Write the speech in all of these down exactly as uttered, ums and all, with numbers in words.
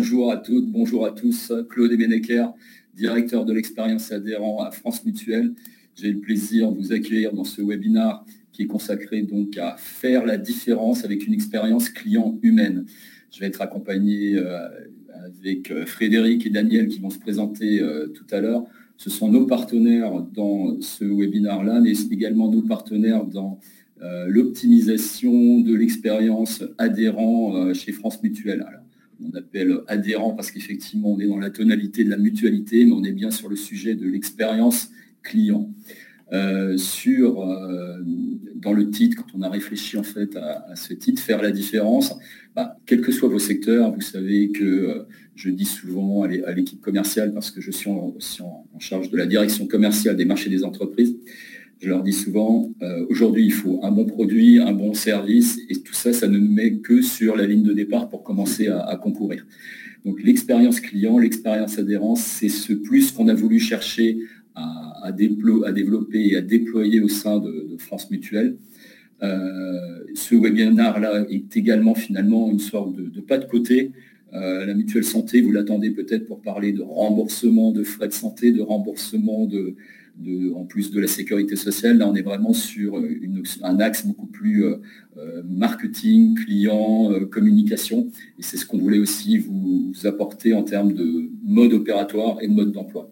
bonjour à toutes, bonjour à tous. Claude Ebenecker, directeur de l'expérience adhérent à France Mutuelle. J'ai le plaisir de vous accueillir dans ce webinaire qui est consacré donc à faire la différence avec une expérience client humaine. Je vais être accompagné euh, avec Frédéric et Daniel qui vont se présenter euh, tout à l'heure. Ce sont nos partenaires dans ce webinaire-là, mais également nos partenaires dans euh, l'optimisation de l'expérience adhérent euh, chez France Mutuelle. Alors, on appelle adhérent parce qu'effectivement, on est dans la tonalité de la mutualité, mais on est bien sur le sujet de l'expérience client. Euh, sur, euh, dans le titre, quand on a réfléchi en fait à, à ce titre, faire la différence, bah, quels que soient vos secteurs, vous savez que euh, je dis souvent à l'équipe commerciale, parce que je suis en, aussi en, en charge de la direction commerciale des marchés des entreprises, je leur dis souvent, euh, aujourd'hui il faut un bon produit, un bon service, et tout ça, ça ne nous met que sur la ligne de départ pour commencer à, à concourir. Donc l'expérience client, l'expérience adhérence, c'est ce plus qu'on a voulu chercher à, à, déplo- à développer et à déployer au sein de, de France Mutuelle. Euh, ce webinaire-là est également finalement une sorte de, de pas de côté. Euh, la mutuelle santé, vous l'attendez peut-être pour parler de remboursement de frais de santé, de remboursement de, de, en plus de la sécurité sociale. Là, on est vraiment sur une, un axe beaucoup plus euh, marketing, client, euh, communication. Et c'est ce qu'on voulait aussi vous, vous apporter en termes de mode opératoire et de mode d'emploi.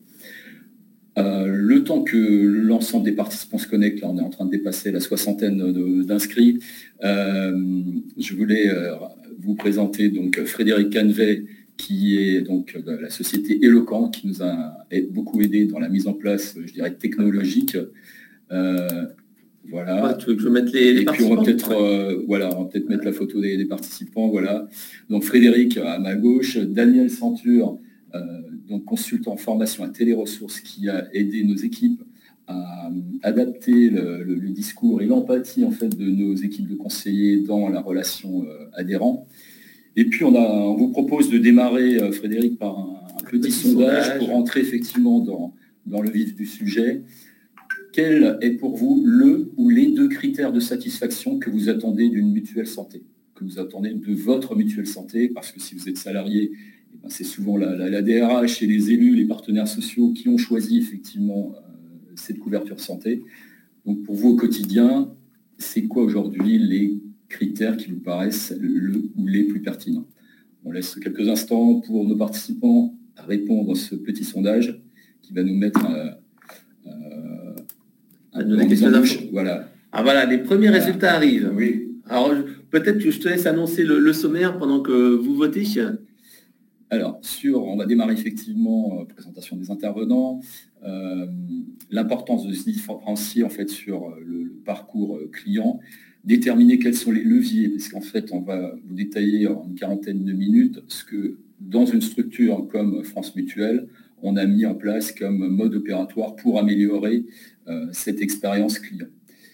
Euh, le temps que l'ensemble des participants se connectent, là on est en train de dépasser la soixantaine de, d'inscrits, euh, je voulais euh, vous présenter donc Frédéric Canvet, qui est donc de la société Eloquent, qui nous a beaucoup aidé dans la mise en place, je dirais, technologique. Euh, voilà. Ouais, tu veux que je mette les, les Et puis on va peut-être, ouais. euh, voilà, on va peut-être mettre la photo des, des participants. Voilà. Donc Frédéric à ma gauche, Daniel Centure, euh, donc consultant en formation à Téléressources, qui a aidé nos équipes à adapter le, le, le discours et l'empathie en fait de nos équipes de conseillers dans la relation euh, adhérent. Et puis on, a, on vous propose de démarrer, euh, Frédéric, par un, un petit, petit sondage, sondage pour rentrer effectivement dans, dans le vif du sujet. Quel est pour vous le ou les deux critères de satisfaction que vous attendez d'une mutuelle santé, que vous attendez de votre mutuelle santé? Parce que si vous êtes salarié, eh ben c'est souvent la, la, la D R H et les élus, les partenaires sociaux qui ont choisi effectivement euh, cette couverture santé. Donc pour vous au quotidien, c'est quoi aujourd'hui les critères qui vous paraissent le ou les plus pertinents? On laisse quelques instants pour nos participants répondre à ce petit sondage qui va nous mettre euh, euh, à donner quelques infos. Voilà. Ah voilà, les premiers voilà. résultats arrivent. Oui. Alors peut-être que je te laisse annoncer le, le sommaire pendant que vous votez. Alors, sur, on va démarrer effectivement euh, présentation des intervenants, euh, l'importance de se différencier en fait sur euh, le, le parcours euh, client, déterminer quels sont les leviers, parce qu'en fait, on va vous détailler en une quarantaine de minutes ce que dans une structure comme France Mutuelle, on a mis en place comme mode opératoire pour améliorer euh, cette expérience client.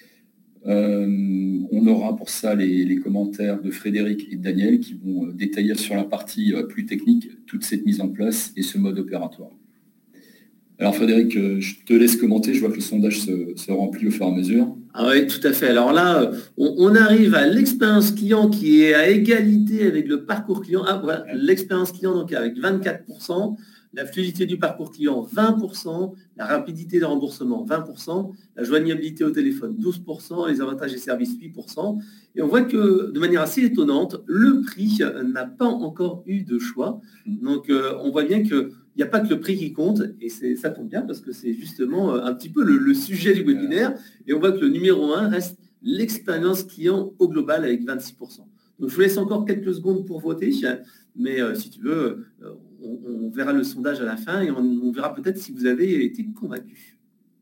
Euh, on aura pour ça les, les commentaires de Frédéric et de Daniel qui vont euh, détailler sur la partie euh, plus technique toute cette mise en place et ce mode opératoire. Alors Frédéric, euh, je te laisse commenter, je vois que le sondage se, se remplit au fur et à mesure. Ah oui, tout à fait. Alors là, on, on arrive à l'expérience client qui est à égalité avec le parcours client. Ah voilà, l'expérience client donc avec vingt-quatre pour cent. La fluidité du parcours client, vingt pour cent, la rapidité de remboursement, vingt pour cent, la joignabilité au téléphone, douze pour cent, les avantages et services, huit pour cent. Et on voit que, de manière assez étonnante, le prix n'a pas encore eu de choix. Donc, euh, on voit bien qu'il n'y a pas que le prix qui compte, et c'est, ça tombe bien parce que c'est justement un petit peu le, le sujet du webinaire. Et on voit que le numéro un reste l'expérience client au global avec vingt-six pour cent. Donc, je vous laisse encore quelques secondes pour voter, mais euh, si tu veux... Euh, On, on verra le sondage à la fin et on, on verra peut-être si vous avez été convaincu.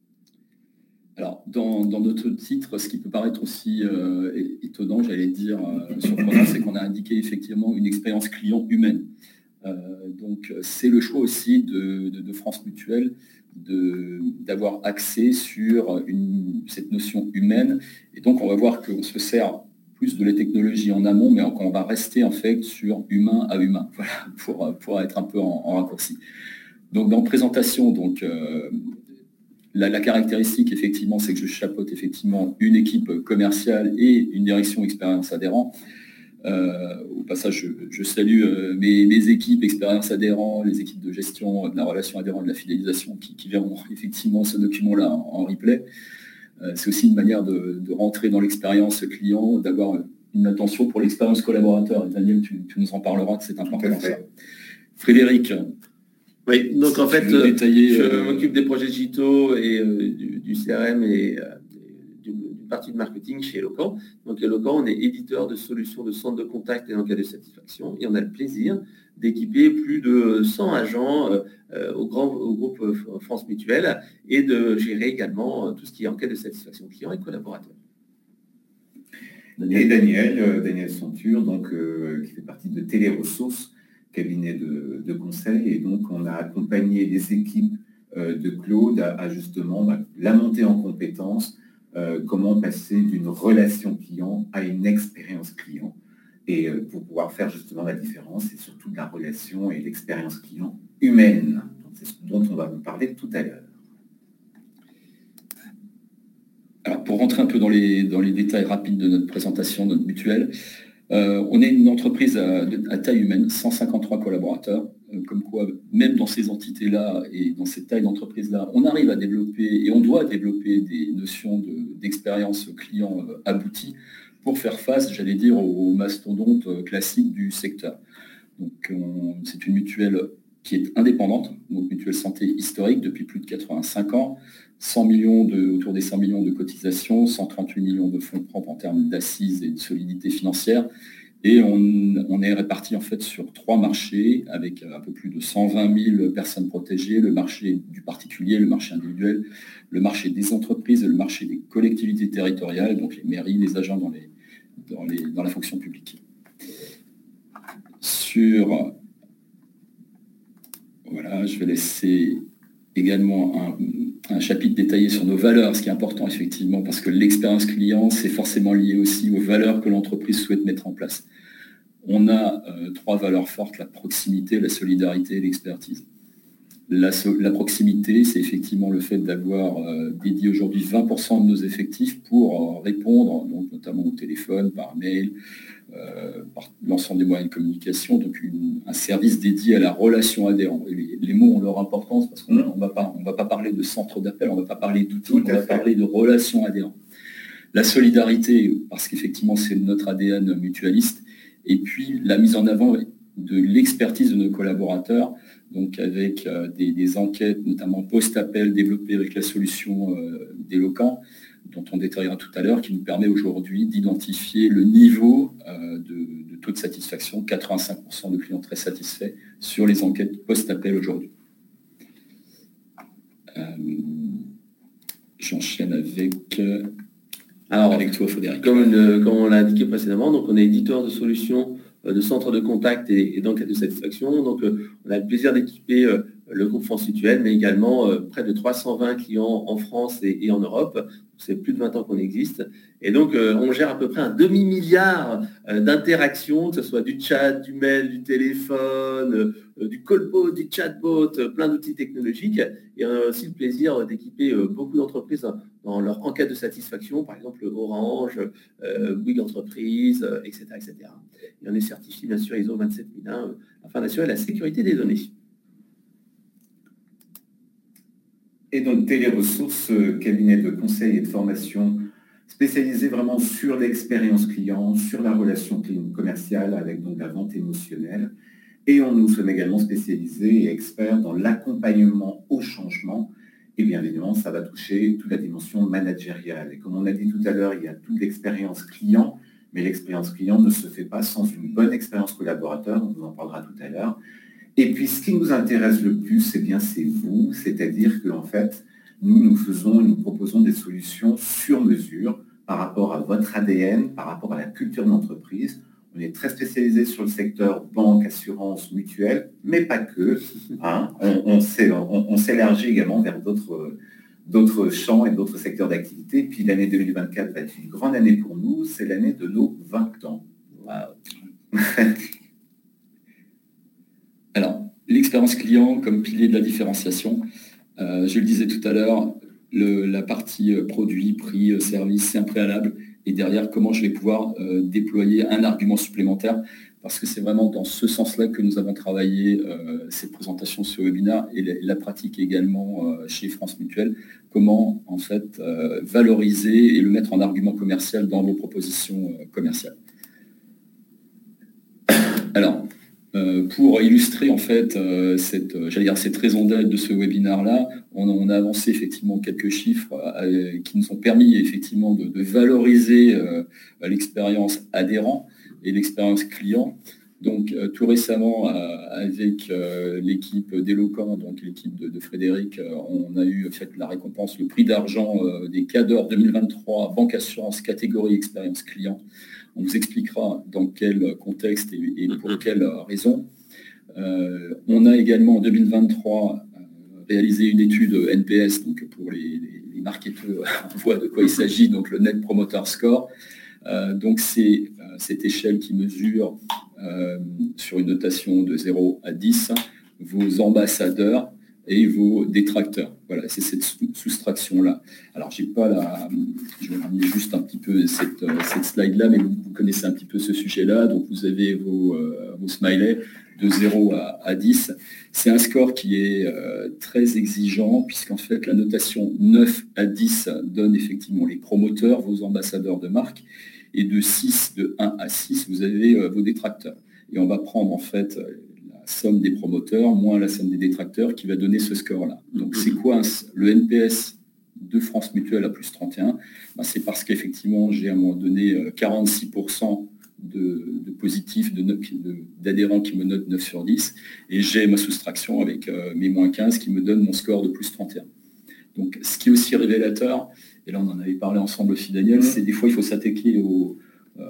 Alors, dans, dans notre titre, ce qui peut paraître aussi euh, étonnant, j'allais dire, euh, surprenant, c'est qu'on a indiqué effectivement une expérience client humaine. Euh, donc, c'est le choix aussi de, de, de France Mutuelle de, d'avoir accès sur une, cette notion humaine. Et donc, on va voir qu'on se sert plus de la technologie en amont, mais on va rester en fait sur humain à humain, voilà, pour, pour être un peu en, en raccourci. Donc dans présentation, donc euh, la, la caractéristique effectivement, c'est que je chapeaute effectivement une équipe commerciale et une direction expérience adhérent. Euh, au passage, je, je salue euh, mes, mes équipes, expérience adhérents, les équipes de gestion de la relation adhérent, de la fidélisation qui, qui verront effectivement ce document-là en, en replay. Euh, c'est aussi une manière de, de rentrer dans l'expérience client, d'avoir une attention pour l'expérience collaborateur. Et Daniel, tu, tu nous en parleras, c'est important ça. Frédéric. Oui, donc en fait, je, détailler, je euh, m'occupe des projets digitaux et euh, du, du C R M et euh, d'une partie de marketing chez Eloquent. Donc Eloquent, on est éditeur de solutions de centres de contact et d'enquête de satisfaction et on a le plaisir d'équiper plus de cent agents euh, au, grand, au groupe France Mutuelle et de gérer également tout ce qui est enquête de satisfaction client et collaborateurs. Et Daniel, euh, Daniel Centure, donc, euh, qui fait partie de Téléressources, cabinet de, de conseil. Et donc, on a accompagné les équipes euh, de Claude à, à justement bah, la montée en compétences, euh, comment passer d'une relation client à une expérience client. Et euh, pour pouvoir faire justement la différence, c'est surtout de la relation et l'expérience client humaine. C'est ce dont on va vous parler tout à l'heure. Alors, pour rentrer un peu dans les, dans les détails rapides de notre présentation, notre mutuelle, euh, on est une entreprise à, à taille humaine, cent cinquante-trois collaborateurs, euh, comme quoi, même dans ces entités-là et dans cette taille d'entreprise-là, on arrive à développer et on doit développer des notions de, d'expérience client euh, aboutie pour faire face, j'allais dire, aux mastodontes euh, classiques du secteur. Donc, on, c'est une mutuelle qui est indépendante, donc mutuelle santé historique depuis plus de quatre-vingt-cinq ans, cent millions de, autour des cent millions de cotisations, cent trente-huit millions de fonds propres en termes d'assises et de solidité financière. Et on, on est réparti en fait sur trois marchés avec un peu plus de cent vingt mille personnes protégées, le marché du particulier, le marché individuel, le marché des entreprises et le marché des collectivités territoriales, donc les mairies, les agents dans, les, dans, les, dans la fonction publique. Sur... Voilà, je vais laisser également un, un chapitre détaillé sur nos valeurs, ce qui est important effectivement, parce que l'expérience client, c'est forcément lié aussi aux valeurs que l'entreprise souhaite mettre en place. On a euh, trois valeurs fortes, la proximité, la solidarité et l'expertise. La, la proximité, c'est effectivement le fait d'avoir euh, dédié aujourd'hui vingt pour cent de nos effectifs pour euh, répondre, donc notamment au téléphone, par mail, Euh, par l'ensemble des moyens de communication, donc une, un service dédié à la relation adhérent. Et les, les mots ont leur importance parce qu'on ne va pas, on va pas parler de centre d'appel, on ne va pas parler d'outils, on va parler de relation adhérent. La solidarité, parce qu'effectivement c'est notre A D N mutualiste, et puis la mise en avant de l'expertise de nos collaborateurs, donc avec euh, des, des enquêtes, notamment post-appel développées avec la solution euh, d'Eloquent, dont on détaillera tout à l'heure, qui nous permet aujourd'hui d'identifier le niveau euh, de, de taux de satisfaction, quatre-vingt-cinq pour cent de clients très satisfaits sur les enquêtes post-appel aujourd'hui. Euh, j'enchaîne avec, euh, Alors, avec toi, Frédéric. Comme, une, comme on l'a indiqué précédemment, donc on est éditeur de solutions de centres de contact et, et d'enquête de satisfaction. Donc, euh, on a le plaisir d'équiper euh, le groupe France Mutuelle, mais également euh, près de trois cent vingt clients en France et, et en Europe. C'est plus de vingt ans qu'on existe. Et donc, euh, on gère à peu près un demi-milliard euh, d'interactions, que ce soit du chat, du mail, du téléphone, euh, du callbot, du chatbot, euh, plein d'outils technologiques. Et on a aussi le plaisir d'équiper euh, beaucoup d'entreprises dans, dans leur enquête de satisfaction, par exemple Orange, euh, Bouygues Entreprises, euh, et cetera, et cetera. Et on est certifié, bien sûr, I S O vingt-sept mille un, euh, afin d'assurer la sécurité des données. Et donc Téléressources, cabinet de conseil et de formation spécialisé vraiment sur l'expérience client, sur la relation commerciale avec donc la vente émotionnelle. Et on nous sommes également spécialisés et experts dans l'accompagnement au changement. Et bien évidemment, ça va toucher toute la dimension managériale. Et comme on a dit tout à l'heure, il y a toute l'expérience client, mais l'expérience client ne se fait pas sans une bonne expérience collaborateur. On vous en parlera tout à l'heure. Et puis, ce qui nous intéresse le plus, eh bien, c'est vous, c'est-à-dire qu'en fait, nous, nous faisons, nous proposons des solutions sur mesure par rapport à votre A D N, par rapport à la culture d'entreprise. On est très spécialisé sur le secteur banque, assurance, mutuelle, mais pas que. Hein. On, on, s'est, on, on s'élargit également vers d'autres, d'autres champs et d'autres secteurs d'activité. Puis l'année deux mille vingt-quatre va être une grande année pour nous, c'est l'année de nos vingt ans. Wow. Alors, l'expérience client comme pilier de la différenciation, euh, je le disais tout à l'heure, le, la partie produit, prix, service, c'est un préalable. et derrière, comment je vais pouvoir euh, déployer un argument supplémentaire, parce que c'est vraiment dans ce sens-là que nous avons travaillé euh, cette présentation, ce webinaire, et la, la pratique également euh, chez France Mutuelle, comment en fait euh, valoriser et le mettre en argument commercial dans vos propositions euh, commerciales. Alors, euh, pour illustrer en fait euh, cette, euh, j'allais dire, cette raison d'être de ce webinaire-là, on, on a avancé effectivement quelques chiffres euh, qui nous ont permis effectivement de, de valoriser euh, l'expérience adhérent et l'expérience client. Donc euh, tout récemment, euh, avec euh, l'équipe d'Eloquent, donc l'équipe de, de Frédéric, euh, on a eu en fait la récompense, le prix d'argent euh, des Cador deux mille vingt-trois, Banque Assurance catégorie expérience client. On vous expliquera dans quel contexte et, et pour quelles raisons. Euh, on a également en deux mille vingt-trois euh, réalisé une étude N P S, donc pour les, les, les marketeurs, on voit de quoi il s'agit, donc le Net Promoter Score. Euh, donc c'est euh, cette échelle qui mesure euh, sur une notation de zéro à dix vos ambassadeurs et vos détracteurs. Voilà, c'est cette soustraction-là. Alors, j'ai pas la... Je vais ramener juste un petit peu cette, cette slide-là, mais vous, vous connaissez un petit peu ce sujet-là. Donc, vous avez vos, euh, vos smileys de zéro à, à dix. C'est un score qui est euh, très exigeant, puisqu'en fait, la notation neuf à dix donne effectivement les promoteurs, vos ambassadeurs de marque, et de six, de un à six, vous avez euh, vos détracteurs. Et on va prendre, en fait, la somme des promoteurs moins la somme des détracteurs qui va donner ce score-là. Donc, c'est quoi le N P S de France Mutuelle à plus trente et un? Ben, c'est parce qu'effectivement, j'ai à un moment donné quarante-six pour cent de, de positifs, de, de, d'adhérents qui me notent neuf sur dix, et j'ai ma soustraction avec euh, mes moins quinze qui me donne mon score de plus trente et un. Donc, ce qui est aussi révélateur, et là on en avait parlé ensemble aussi Daniel, mmh. c'est des fois il faut s'attaquer au... Euh,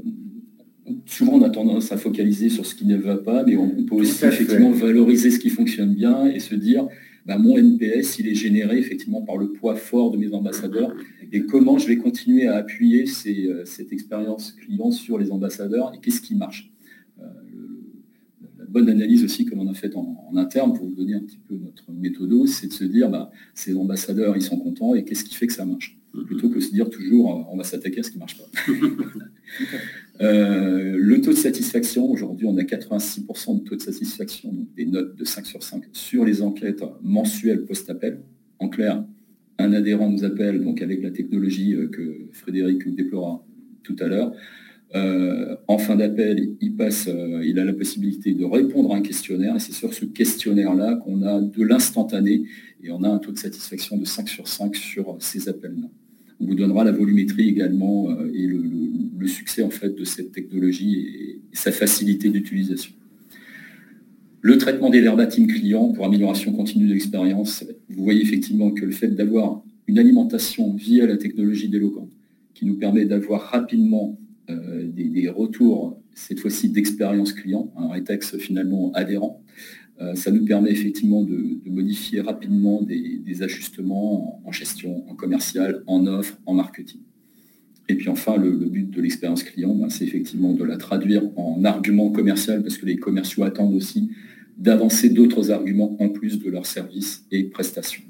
souvent on a tendance à focaliser sur ce qui ne va pas, mais on peut aussi effectivement valoriser ce qui fonctionne bien et se dire, bah, mon N P S il est généré effectivement par le poids fort de mes ambassadeurs, et comment je vais continuer à appuyer ces, cette expérience client sur les ambassadeurs et qu'est-ce qui marche. Euh, la bonne analyse aussi que l'on a faite en, en interne, pour vous donner un petit peu notre méthodo, c'est de se dire, bah, ces ambassadeurs ils sont contents et qu'est-ce qui fait que ça marche, plutôt que se dire toujours on va s'attaquer à ce qui ne marche pas. euh, le taux de satisfaction, aujourd'hui on a quatre-vingt-six pour cent de taux de satisfaction, donc des notes de cinq sur cinq sur les enquêtes mensuelles post-appel. En clair, un adhérent nous appelle, donc avec la technologie que Frédéric déplorera tout à l'heure. Euh, en fin d'appel, il passe, euh, il a la possibilité de répondre à un questionnaire, et c'est sur ce questionnaire-là qu'on a de l'instantané, et on a un taux de satisfaction de cinq sur cinq sur ces appels-là. On vous donnera la volumétrie également euh, et le, le, le succès en fait de cette technologie et, et sa facilité d'utilisation. Le traitement des verbatims clients pour amélioration continue de l'expérience, vous voyez effectivement que le fait d'avoir une alimentation via la technologie d'Eloquent, qui nous permet d'avoir rapidement euh, des, des retours, cette fois-ci d'expérience client, un rétex finalement adhérent, euh, ça nous permet effectivement de, de modifier rapidement des, des ajustements en, en gestion, en commercial, en offre, en marketing. Et puis enfin, le, le but de l'expérience client, ben, c'est effectivement de la traduire en argument commercial, parce que les commerciaux attendent aussi d'avancer d'autres arguments en plus de leurs services et prestations.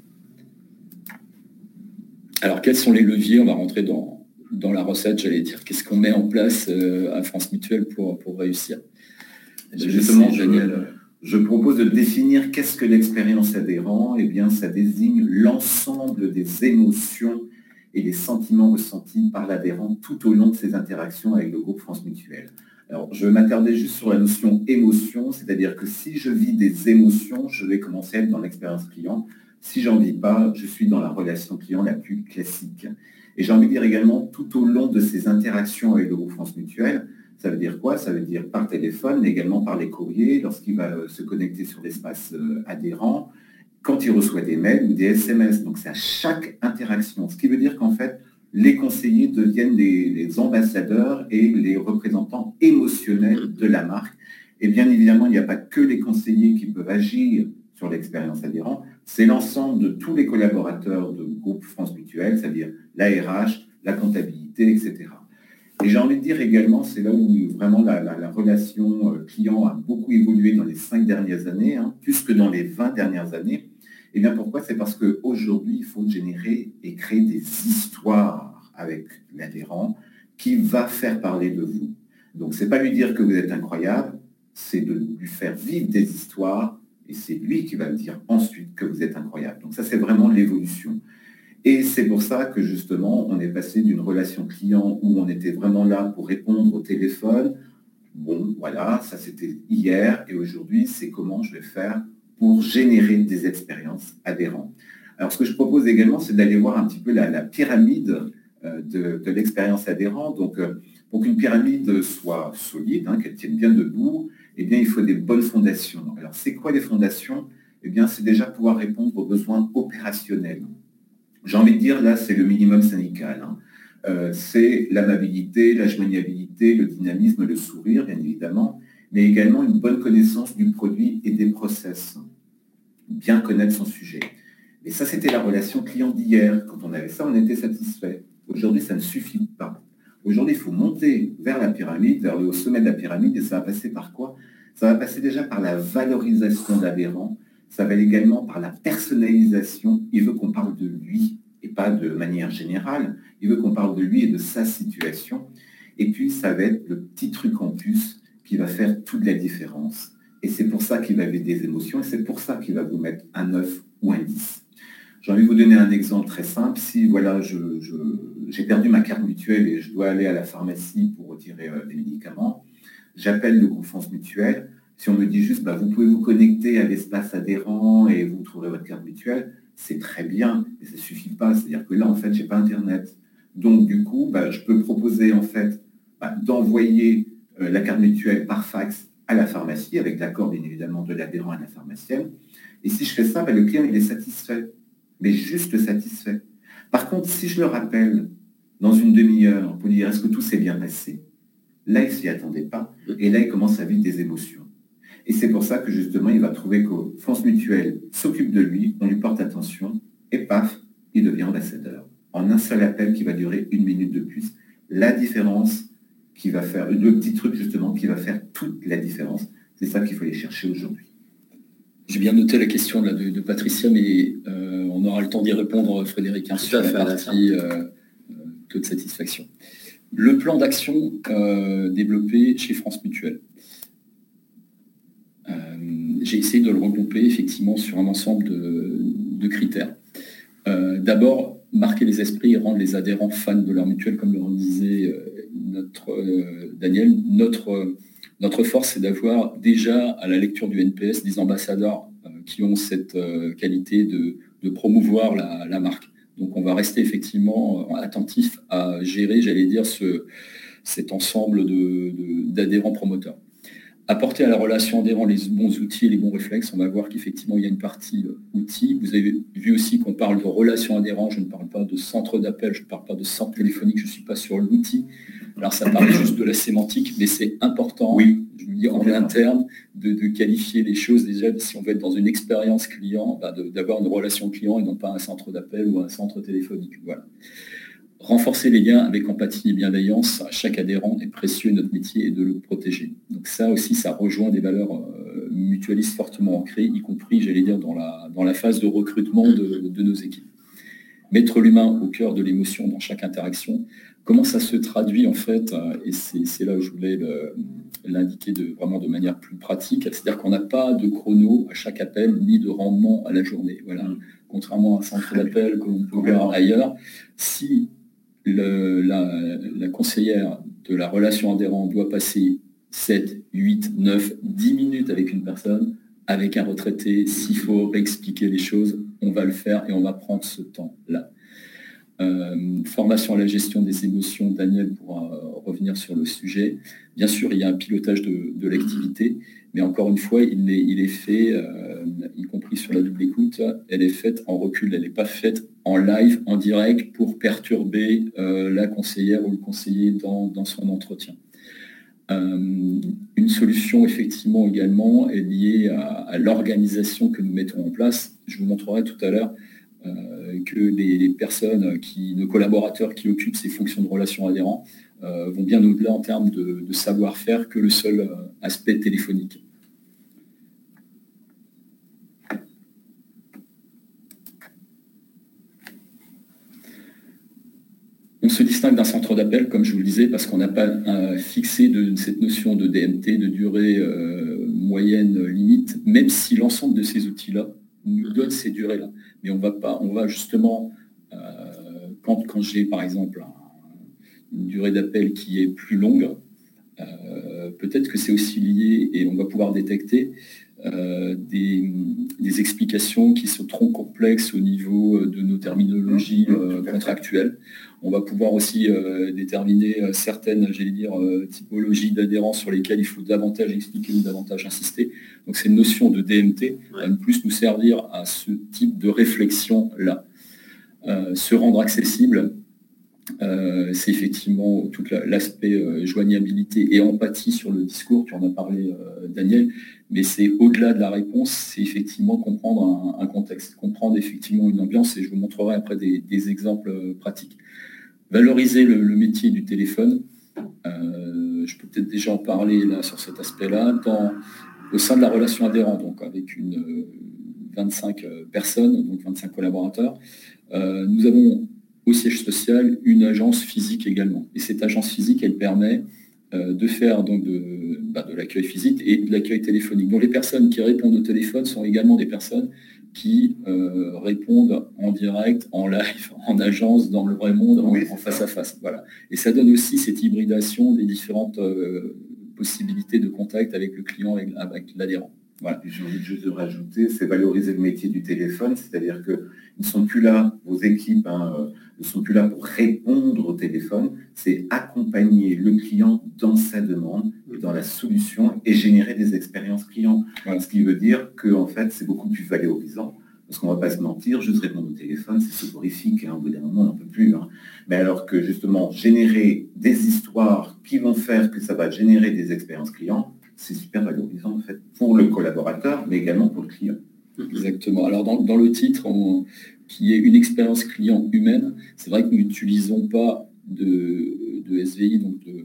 Alors, quels sont les leviers? On va rentrer dans, dans la recette, j'allais dire. Qu'est-ce qu'on met en place euh, à France Mutuelle pour, pour réussir? Justement, je, je propose de définir qu'est-ce que l'expérience adhérent. Eh bien, ça désigne l'ensemble des émotions et les sentiments ressentis par l'adhérent tout au long de ses interactions avec le groupe France Mutuelle. Alors, je vais m'attarder juste sur la notion émotion, c'est-à-dire que si je vis des émotions, je vais commencer à être dans l'expérience client. Si j'en vis pas, je suis dans la relation client la plus classique. Et j'ai envie de dire également tout au long de ces interactions avec le groupe France Mutuelle. Ça veut dire quoi? Ça veut dire par téléphone, mais également par les courriers, lorsqu'il va se connecter sur l'espace adhérent, quand il reçoit des mails ou des S M S. Donc c'est à chaque interaction. Ce qui veut dire qu'en fait, les conseillers deviennent les, les ambassadeurs et les représentants émotionnels de la marque. Et bien évidemment, il n'y a pas que les conseillers qui peuvent agir sur l'expérience adhérent, c'est l'ensemble de tous les collaborateurs de groupe France Mutuelle, c'est-à-dire la R H, la comptabilité, et cetera. Et j'ai envie de dire également, c'est là où vraiment la, la, la relation client a beaucoup évolué dans les cinq dernières années, hein, plus que dans les vingt dernières années. Et bien pourquoi? C'est parce qu'aujourd'hui, il faut générer et créer des histoires avec l'adhérent, qui va faire parler de vous. Donc, ce n'est pas lui dire que vous êtes incroyable, c'est de lui faire vivre des histoires, et c'est lui qui va dire ensuite que vous êtes incroyable. Donc ça, c'est vraiment l'évolution. Et c'est pour ça que justement, on est passé d'une relation client où on était vraiment là pour répondre au téléphone. Bon, voilà, ça c'était hier, et aujourd'hui, c'est comment je vais faire pour générer des expériences adhérentes. Alors, ce que je propose également, c'est d'aller voir un petit peu la, la pyramide euh, de, de l'expérience adhérente. Donc, euh, pour qu'une pyramide soit solide, hein, qu'elle tienne bien debout, eh bien, il faut des bonnes fondations. Alors, c'est quoi les fondations? Eh bien, c'est déjà pouvoir répondre aux besoins opérationnels. J'ai envie de dire, là, c'est le minimum syndical. Hein. Euh, c'est l'amabilité, la joignabilité, le dynamisme, le sourire, bien évidemment, mais également une bonne connaissance du produit et des process. Bien connaître son sujet. Et ça, c'était la relation client d'hier. Quand on avait ça, on était satisfait. Aujourd'hui, ça ne suffit pas. Aujourd'hui, il faut monter vers la pyramide, vers le sommet de la pyramide, et ça va passer par quoi? Ça va passer déjà par la valorisation d'adhérents, ça va également par la personnalisation. Il veut qu'on parle de lui, et pas de manière générale. Il veut qu'on parle de lui et de sa situation. Et puis, ça va être le petit truc en plus qui va faire toute la différence. Et c'est pour ça qu'il va avoir des émotions, et c'est pour ça qu'il va vous mettre un neuf ou un dix. J'ai envie de vous donner un exemple très simple. Si voilà, je, je, j'ai perdu ma carte mutuelle et je dois aller à la pharmacie pour retirer euh, des médicaments, j'appelle le groupe France Mutuelle. Si on me dit juste, bah, vous pouvez vous connecter à l'espace adhérent et vous trouverez votre carte mutuelle, c'est très bien, mais ça ne suffit pas. C'est-à-dire que là, en fait, je n'ai pas Internet. Donc, du coup, bah, je peux proposer en fait bah, d'envoyer euh, la carte mutuelle par fax à la pharmacie, avec l'accord, bien évidemment, de l'adhérent et de la pharmacienne. Et si je fais ça, bah, le client, il est satisfait. Mais juste satisfait. Par contre, si je le rappelle dans une demi-heure pour lui dire est-ce que tout s'est bien passé, là, il ne s'y attendait pas. Et là, il commence à vivre des émotions. Et c'est pour ça que justement, il va trouver que France Mutuelle s'occupe de lui, on lui porte attention, et paf, il devient ambassadeur. En un seul appel qui va durer une minute de plus. La différence qui va faire, le petit truc justement qui va faire toute la différence, c'est ça qu'il faut aller chercher aujourd'hui. J'ai bien noté la question là, de, de Patricia, mais euh, on aura le temps d'y répondre, Frédéric, hein, sur la partie euh, taux de satisfaction. Le plan d'action euh, développé chez France Mutuelle. Euh, j'ai essayé de le regrouper effectivement sur un ensemble de, de critères. Euh, D'abord, marquer les esprits et rendre les adhérents fans de leur mutuelle, comme le disait euh, notre euh, Daniel. Notre, notre force, c'est d'avoir déjà à la lecture du N P S des ambassadeurs euh, qui ont cette euh, qualité de, de promouvoir la, la marque. Donc on va rester effectivement attentif à gérer, j'allais dire, ce, cet ensemble d'adhérents promoteurs. Apporter à la relation adhérent les bons outils et les bons réflexes, on va voir qu'effectivement, il y a une partie euh, outils. Vous avez vu aussi qu'on parle de relation adhérent, je ne parle pas de centre d'appel, je ne parle pas de centre téléphonique, je ne suis pas sur l'outil. Alors, ça paraît juste de la sémantique, mais c'est important, oui, je veux dire, en interne, de, de qualifier les choses. Déjà, si on veut être dans une expérience client, bah, d'avoir une relation client et non pas un centre d'appel ou un centre téléphonique. Voilà. Renforcer les liens avec empathie et bienveillance, chaque adhérent est précieux, notre métier est de le protéger. Donc ça aussi, ça rejoint des valeurs euh, mutualistes fortement ancrées, y compris, j'allais dire, dans la, dans la phase de recrutement de, de nos équipes. Mettre l'humain au cœur de l'émotion dans chaque interaction. Comment ça se traduit en fait, et c'est là où je voulais l'indiquer de, vraiment de manière plus pratique, c'est-à-dire qu'on n'a pas de chrono à chaque appel, ni de rendement à la journée. Voilà. Mmh. Contrairement à un centre d'appel que l'on peut voir ailleurs, si Le, la, la conseillère de la relation adhérent doit passer sept, huit, neuf, dix minutes avec une personne, avec un retraité, s'il faut réexpliquer les choses, on va le faire et on va prendre ce temps-là. Euh, formation à la gestion des émotions, Daniel pourra revenir sur le sujet. Bien sûr, il y a un pilotage de, de l'activité, mais encore une fois, il est, il est fait, euh, y compris sur la double écoute, elle est faite en recul, elle n'est pas faite en live, en direct, pour perturber euh, la conseillère ou le conseiller dans, dans son entretien. Euh, une solution, effectivement, également, est liée à, à l'organisation que nous mettons en place. Je vous montrerai tout à l'heure euh, que les, les personnes, qui, nos collaborateurs qui occupent ces fonctions de relation adhérent euh, vont bien au-delà en termes de, de savoir-faire que le seul euh, aspect téléphonique. On se distingue d'un centre d'appel, comme je vous le disais, parce qu'on n'a pas euh, fixé de, cette notion de D M T, de durée euh, moyenne limite, même si l'ensemble de ces outils-là nous donne ces durées-là. Mais on va pas, on va justement, euh, quand, quand j'ai par exemple un, une durée d'appel qui est plus longue, euh, peut-être que c'est aussi lié, et on va pouvoir détecter euh, des, des explications qui sont trop complexes au niveau de nos terminologies euh, contractuelles. On va pouvoir aussi euh, déterminer euh, certaines, j'allais dire, euh, typologies d'adhérents sur lesquelles il faut davantage expliquer ou davantage insister. Donc cette notion de D M T va ouais. plus nous servir à ce type de réflexion-là. Euh, se rendre accessible, euh, c'est effectivement tout l'aspect euh, joignabilité et empathie sur le discours, tu en as parlé, euh, Daniel, mais c'est au-delà de la réponse, c'est effectivement comprendre un, un contexte, comprendre effectivement une ambiance, et je vous montrerai après des, des exemples euh, pratiques. Valoriser le, le métier du téléphone, euh, je peux peut-être déjà en parler là sur cet aspect-là, dans, au sein de la relation adhérent, donc avec une euh, vingt-cinq personnes, donc vingt-cinq collaborateurs, euh, nous avons au siège social une agence physique également. Et cette agence physique, elle permet euh, de faire donc de, bah, de l'accueil physique et de l'accueil téléphonique. Donc les personnes qui répondent au téléphone sont également des personnes qui euh, répondent en direct, en live, en agence, dans le vrai monde, en, oui, en face à face. Voilà. Et ça donne aussi cette hybridation des différentes euh, possibilités de contact avec le client, avec, avec l'adhérent. Voilà. J'ai envie de juste de rajouter, c'est valoriser le métier du téléphone, c'est-à-dire qu'ils ne sont plus là, vos équipes hein, euh, ne sont plus là pour répondre au téléphone, c'est accompagner le client dans sa demande, dans la solution et générer des expériences clients. Voilà. Ce qui veut dire que en fait, c'est beaucoup plus valorisant. Parce qu'on ne va pas se mentir, juste répondre au téléphone, c'est soporifique, hein, au bout d'un moment, on n'en peut plus. Hein. Mais alors que justement, générer des histoires qui vont faire que ça va générer des expériences clients, c'est super valorisant en fait pour le collaborateur, mais également pour le client. Exactement. Alors dans, dans le titre, on, qui est une expérience client humaine, c'est vrai que nous n'utilisons pas de, de S V I, donc de,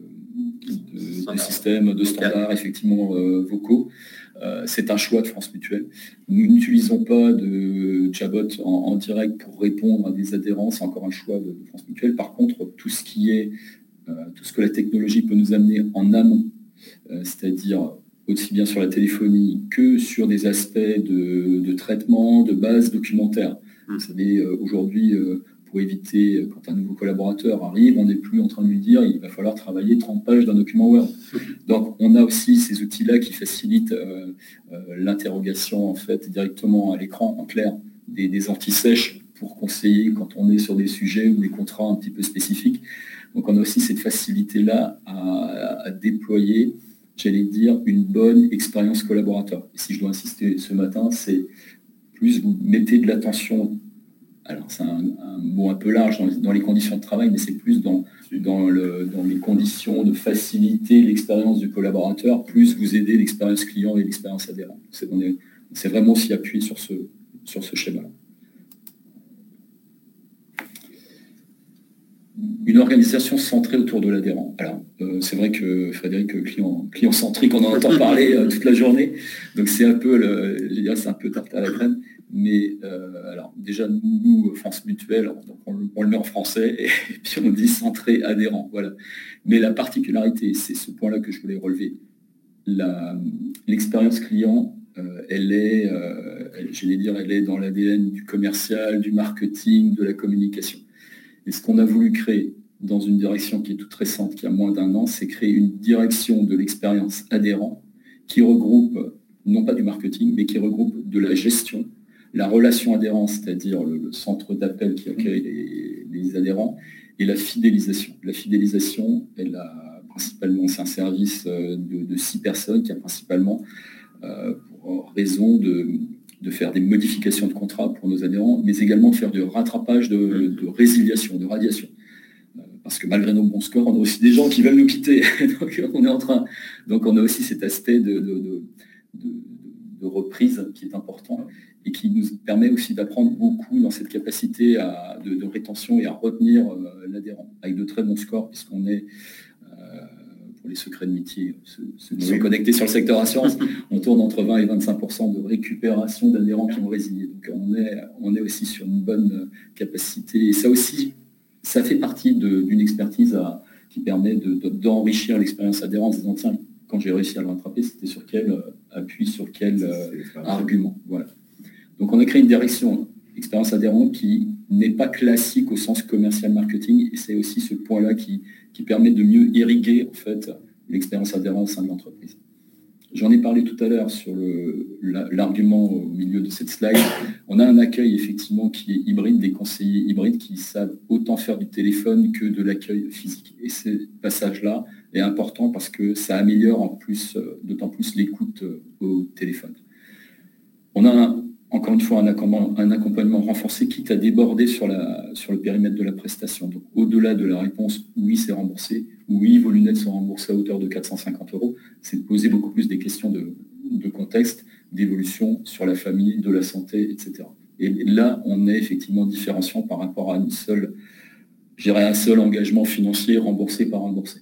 de, de système, de standards effectivement euh, vocaux. Euh, c'est un choix de France Mutuelle. Nous n'utilisons pas de chatbot en, en direct pour répondre à des adhérents, c'est encore un choix de, de France Mutuelle. Par contre, tout ce qui est, euh, tout ce que la technologie peut nous amener en amont, Euh, c'est-à-dire aussi bien sur la téléphonie que sur des aspects de, de traitement, de base documentaire. Vous savez, euh, aujourd'hui, euh, pour éviter, quand un nouveau collaborateur arrive, on n'est plus en train de lui dire il va falloir travailler trente pages d'un document Word. Donc, on a aussi ces outils-là qui facilitent euh, euh, l'interrogation en fait directement à l'écran, en clair, des, des anti-sèches pour conseiller quand on est sur des sujets ou des contrats un petit peu spécifiques. Donc on a aussi cette facilité-là à, à déployer, j'allais dire, une bonne expérience collaborateur. Et si je dois insister ce matin, c'est plus vous mettez de l'attention, alors c'est un, un mot un peu large dans les, dans les conditions de travail, mais c'est plus dans, dans, le, dans les conditions de faciliter l'expérience du collaborateur, plus vous aider l'expérience client et l'expérience adhérent. C'est, on est, c'est vraiment aussi appuyé sur ce, sur ce schéma-là. Une organisation centrée autour de l'adhérent. Alors, euh, c'est vrai que Frédéric, client, client centrique, on en entend parler euh, toute la journée. Donc c'est un peu, le, je dirais, c'est un peu tarte à la crème. Mais euh, alors déjà nous, France Mutuelle, donc on, on le met en français et, et puis on dit centré adhérent. Voilà. Mais la particularité, c'est ce point-là que je voulais relever. La, l'expérience client, euh, elle est, euh, elle, j'allais dire, elle est dans l'A D N du commercial, du marketing, de la communication. Et ce qu'on a voulu créer dans une direction qui est toute récente, qui a moins d'un an, c'est créer une direction de l'expérience adhérent qui regroupe, non pas du marketing, mais qui regroupe de la gestion, la relation adhérent, c'est-à-dire le, le centre d'appel qui accueille les, les adhérents, et la fidélisation. La fidélisation, elle a principalement, c'est un service de, de six personnes qui a principalement euh, pour raison de... de faire des modifications de contrat pour nos adhérents, mais également de faire du rattrapage de, de résiliation, de radiation. Parce que malgré nos bons scores, on a aussi des gens qui veulent nous quitter. Donc on est en train. Donc on a aussi cet aspect de, de, de, de, de reprise qui est important et qui nous permet aussi d'apprendre beaucoup dans cette capacité à, de, de rétention et à retenir euh, l'adhérent, avec de très bons scores, puisqu'on est les secrets de métier, ceux, ceux qui oui. sont connectés sur le secteur assurance, on tourne entre vingt et vingt-cinq pour cent de récupération d'adhérents qui ont résilié. Donc on est, on est aussi sur une bonne capacité. Et ça aussi, ça fait partie d'une expertise à, qui permet d'enrichir de, de, l'expérience adhérente en disant, tiens, quand j'ai réussi à le rattraper, c'était sur quel euh, appui, sur quel euh, argument. Voilà. Donc on a créé une direction expérience adhérente qui n'est pas classique au sens commercial marketing, et c'est aussi ce point-là qui, qui permet de mieux irriguer en fait l'expérience adhérente au sein de l'entreprise. J'en ai parlé tout à l'heure sur l'argument au milieu de cette slide. On a un accueil effectivement qui est hybride, des conseillers hybrides qui savent autant faire du téléphone que de l'accueil physique. Et ce passage-là est important parce que ça améliore en plus, d'autant plus l'écoute au téléphone. On a un, encore une fois un accompagnement, un accompagnement renforcé quitte à déborder sur, la, sur le périmètre de la prestation. Donc au-delà de la réponse oui c'est remboursé, oui vos lunettes sont remboursées à hauteur de quatre cent cinquante euros, c'est de poser beaucoup plus des questions de, de contexte, d'évolution sur la famille, de la santé, et cetera. Et là on est effectivement différenciant par rapport à une seule, je dirais un seul engagement financier remboursé par remboursé.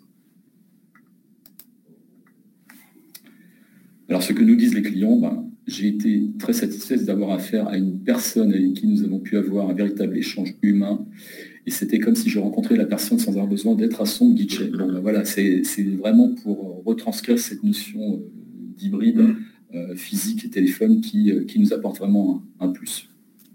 Alors ce que nous disent les clients, ben, j'ai été très satisfait d'avoir affaire à une personne avec qui nous avons pu avoir un véritable échange humain. Et c'était comme si je rencontrais la personne sans avoir besoin d'être à son guichet. Bon, ben voilà, c'est vraiment pour retranscrire cette notion d'hybride euh, physique et téléphone qui, qui nous apporte vraiment un, un plus.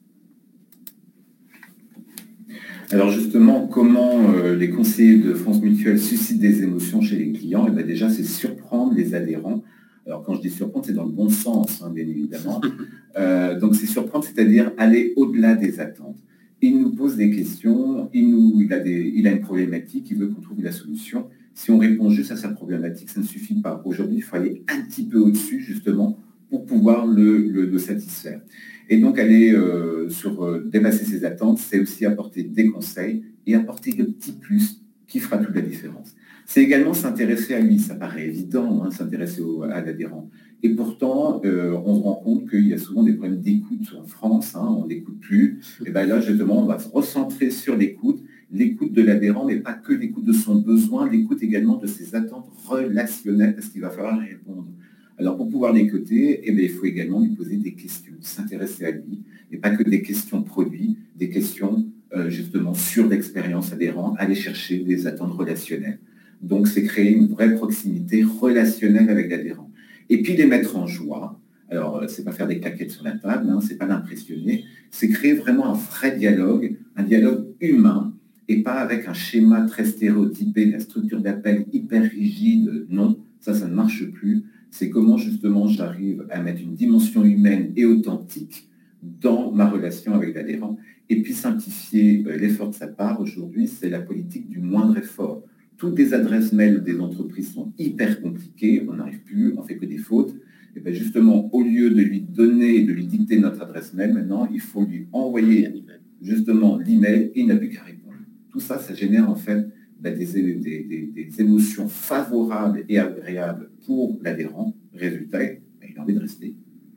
Alors justement, comment euh, les conseillers de France Mutuelle suscitent des émotions chez les clients? Et bien déjà, c'est surprendre les adhérents. Alors quand je dis surprendre, c'est dans le bon sens, hein, bien évidemment. Euh, donc c'est surprendre, c'est-à-dire aller au-delà des attentes. Il nous pose des questions, il, nous, il, a des, il a une problématique, il veut qu'on trouve la solution. Si on répond juste à sa problématique, ça ne suffit pas. Aujourd'hui, il faut aller un petit peu au-dessus, justement, pour pouvoir le, le, le satisfaire. Et donc aller euh, sur euh, dépasser ses attentes, c'est aussi apporter des conseils et apporter le petit plus qui fera toute la différence. C'est également s'intéresser à lui, ça paraît évident, hein, s'intéresser à l'adhérent. Et pourtant, euh, on se rend compte qu'il y a souvent des problèmes d'écoute en France, hein, on n'écoute plus. Et bien là, justement, on va se recentrer sur l'écoute, l'écoute de l'adhérent, mais pas que l'écoute de son besoin, l'écoute également de ses attentes relationnelles, parce qu'il va falloir y répondre. Alors pour pouvoir l'écouter, eh bien, il faut également lui poser des questions, s'intéresser à lui, et pas que des questions produits, des questions euh, justement sur l'expérience adhérent, aller chercher des attentes relationnelles. Donc, c'est créer une vraie proximité relationnelle avec l'adhérent. Et puis, les mettre en joie. Alors, c'est pas faire des claquettes sur la table, hein, c'est pas l'impressionner. C'est créer vraiment un vrai dialogue, un dialogue humain, et pas avec un schéma très stéréotypé, la structure d'appel hyper rigide. Non, ça, ça ne marche plus. C'est comment, justement, j'arrive à mettre une dimension humaine et authentique dans ma relation avec l'adhérent. Et puis, simplifier l'effort de sa part. Aujourd'hui, c'est la politique du moindre effort. Toutes les adresses mail des entreprises sont hyper compliquées, on n'arrive plus, on ne fait que des fautes. Et bien justement, au lieu de lui donner, de lui dicter notre adresse mail, maintenant, il faut lui envoyer justement l'email et il n'a plus qu'à répondre. Tout ça, ça génère en fait ben, des, des, des, des émotions favorables et agréables pour l'adhérent. Résultat, ben, il a envie de rester.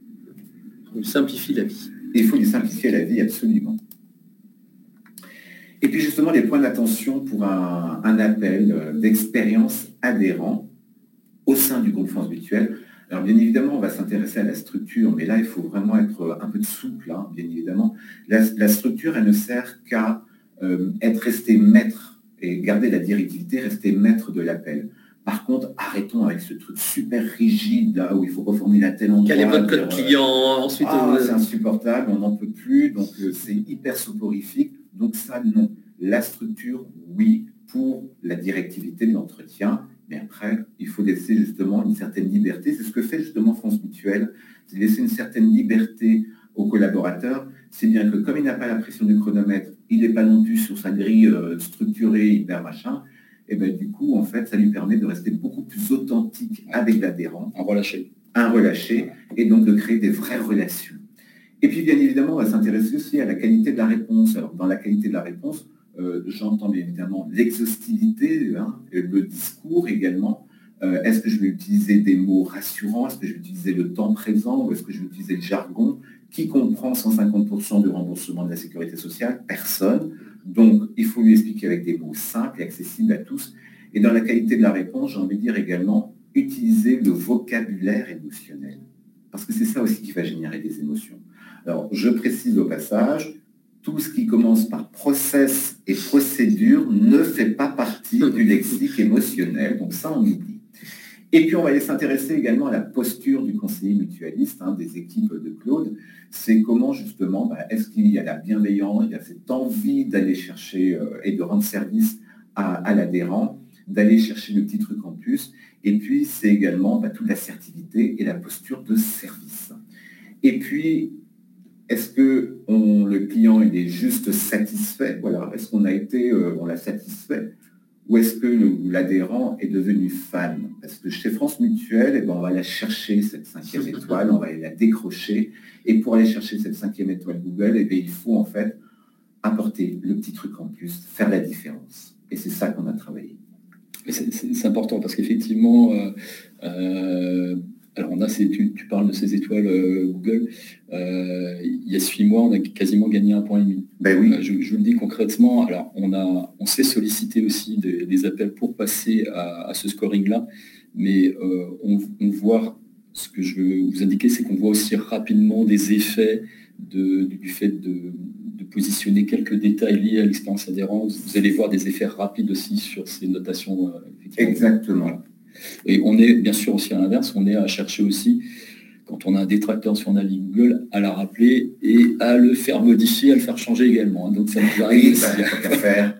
Il faut lui simplifier la vie. Et il faut lui simplifier la vie, absolument. Et puis justement, les points d'attention pour un, un appel d'expérience adhérent au sein du groupe France Mutuelle. Alors bien évidemment, on va s'intéresser à la structure, mais là, il faut vraiment être un peu souple, hein, bien évidemment. La, la structure, elle ne sert qu'à euh, être resté maître et garder la directivité, rester maître de l'appel. Par contre, arrêtons avec ce truc super rigide, là, où il faut reformuler à tel endroit. Quel est votre code client? Ensuite, ah, c'est insupportable, on n'en peut plus, donc euh, c'est hyper soporifique. Donc ça, non. La structure, oui, pour la directivité de l'entretien, mais après, il faut laisser justement une certaine liberté. C'est ce que fait justement France Mutuelle, c'est laisser une certaine liberté aux collaborateurs. C'est bien que comme il n'a pas la pression du chronomètre, il n'est pas non plus sur sa grille euh, structurée, hyper machin, et bien du coup, en fait, ça lui permet de rester beaucoup plus authentique avec l'adhérent. Un relâché. Un relâché, et donc de créer des vraies relations. Et puis, bien évidemment, on va s'intéresser aussi à la qualité de la réponse. Alors, dans la qualité de la réponse, euh, j'entends bien évidemment l'exhaustivité, hein, le discours également. Euh, est-ce que je vais utiliser des mots rassurants? Est-ce que je vais utiliser le temps présent? Ou est-ce que je vais utiliser le jargon? Qui comprend cent cinquante pour cent du remboursement de la sécurité sociale? Personne. Donc, il faut lui expliquer avec des mots simples et accessibles à tous. Et dans la qualité de la réponse, j'ai envie de dire également, utiliser le vocabulaire émotionnel. Parce que c'est ça aussi qui va générer des émotions. Alors, je précise au passage, tout ce qui commence par process et procédure ne fait pas partie du lexique émotionnel. Donc ça, on oublie. Et puis, on va aller s'intéresser également à la posture du conseiller mutualiste, hein, des équipes de Claude. C'est comment, justement, bah, est-ce qu'il y a la bienveillance, il y a cette envie d'aller chercher euh, et de rendre service à, à l'adhérent, d'aller chercher le petit truc en plus. Et puis, c'est également bah, toute l'assertivité et la posture de service. Et puis, est-ce que on, le client il est juste satisfait? Voilà. Est-ce qu'on a été, euh, on l'a satisfait? Ou est-ce que l'adhérent est devenu fan? Parce que chez France Mutuelle, eh ben, on va la chercher, cette cinquième étoile, on va la décrocher. Et pour aller chercher cette cinquième étoile Google, eh bien, il faut en fait apporter le petit truc en plus, faire la différence. Et c'est ça qu'on a travaillé. C'est important parce qu'effectivement, euh, euh, alors on a ces, tu, tu parles de ces étoiles euh, Google, euh, il y a six mois, on a quasiment gagné un point et demi. Ben oui. Euh, je, je vous le dis concrètement, alors on, a, on s'est sollicité aussi des, des appels pour passer à, à ce scoring-là, mais euh, on, on voit, ce que je veux vous indiquer, c'est qu'on voit aussi rapidement des effets de, du fait de, de positionner quelques détails liés à l'expérience adhérente. Vous allez voir des effets rapides aussi sur ces notations. Euh, Exactement. Voilà. Et on est bien sûr aussi à l'inverse, on est à chercher aussi, quand on a un détracteur sur la ligne Google, à la rappeler et à le faire modifier, à le faire changer également. Donc ça nous arrive oui, aussi. Bah, qu'à faire.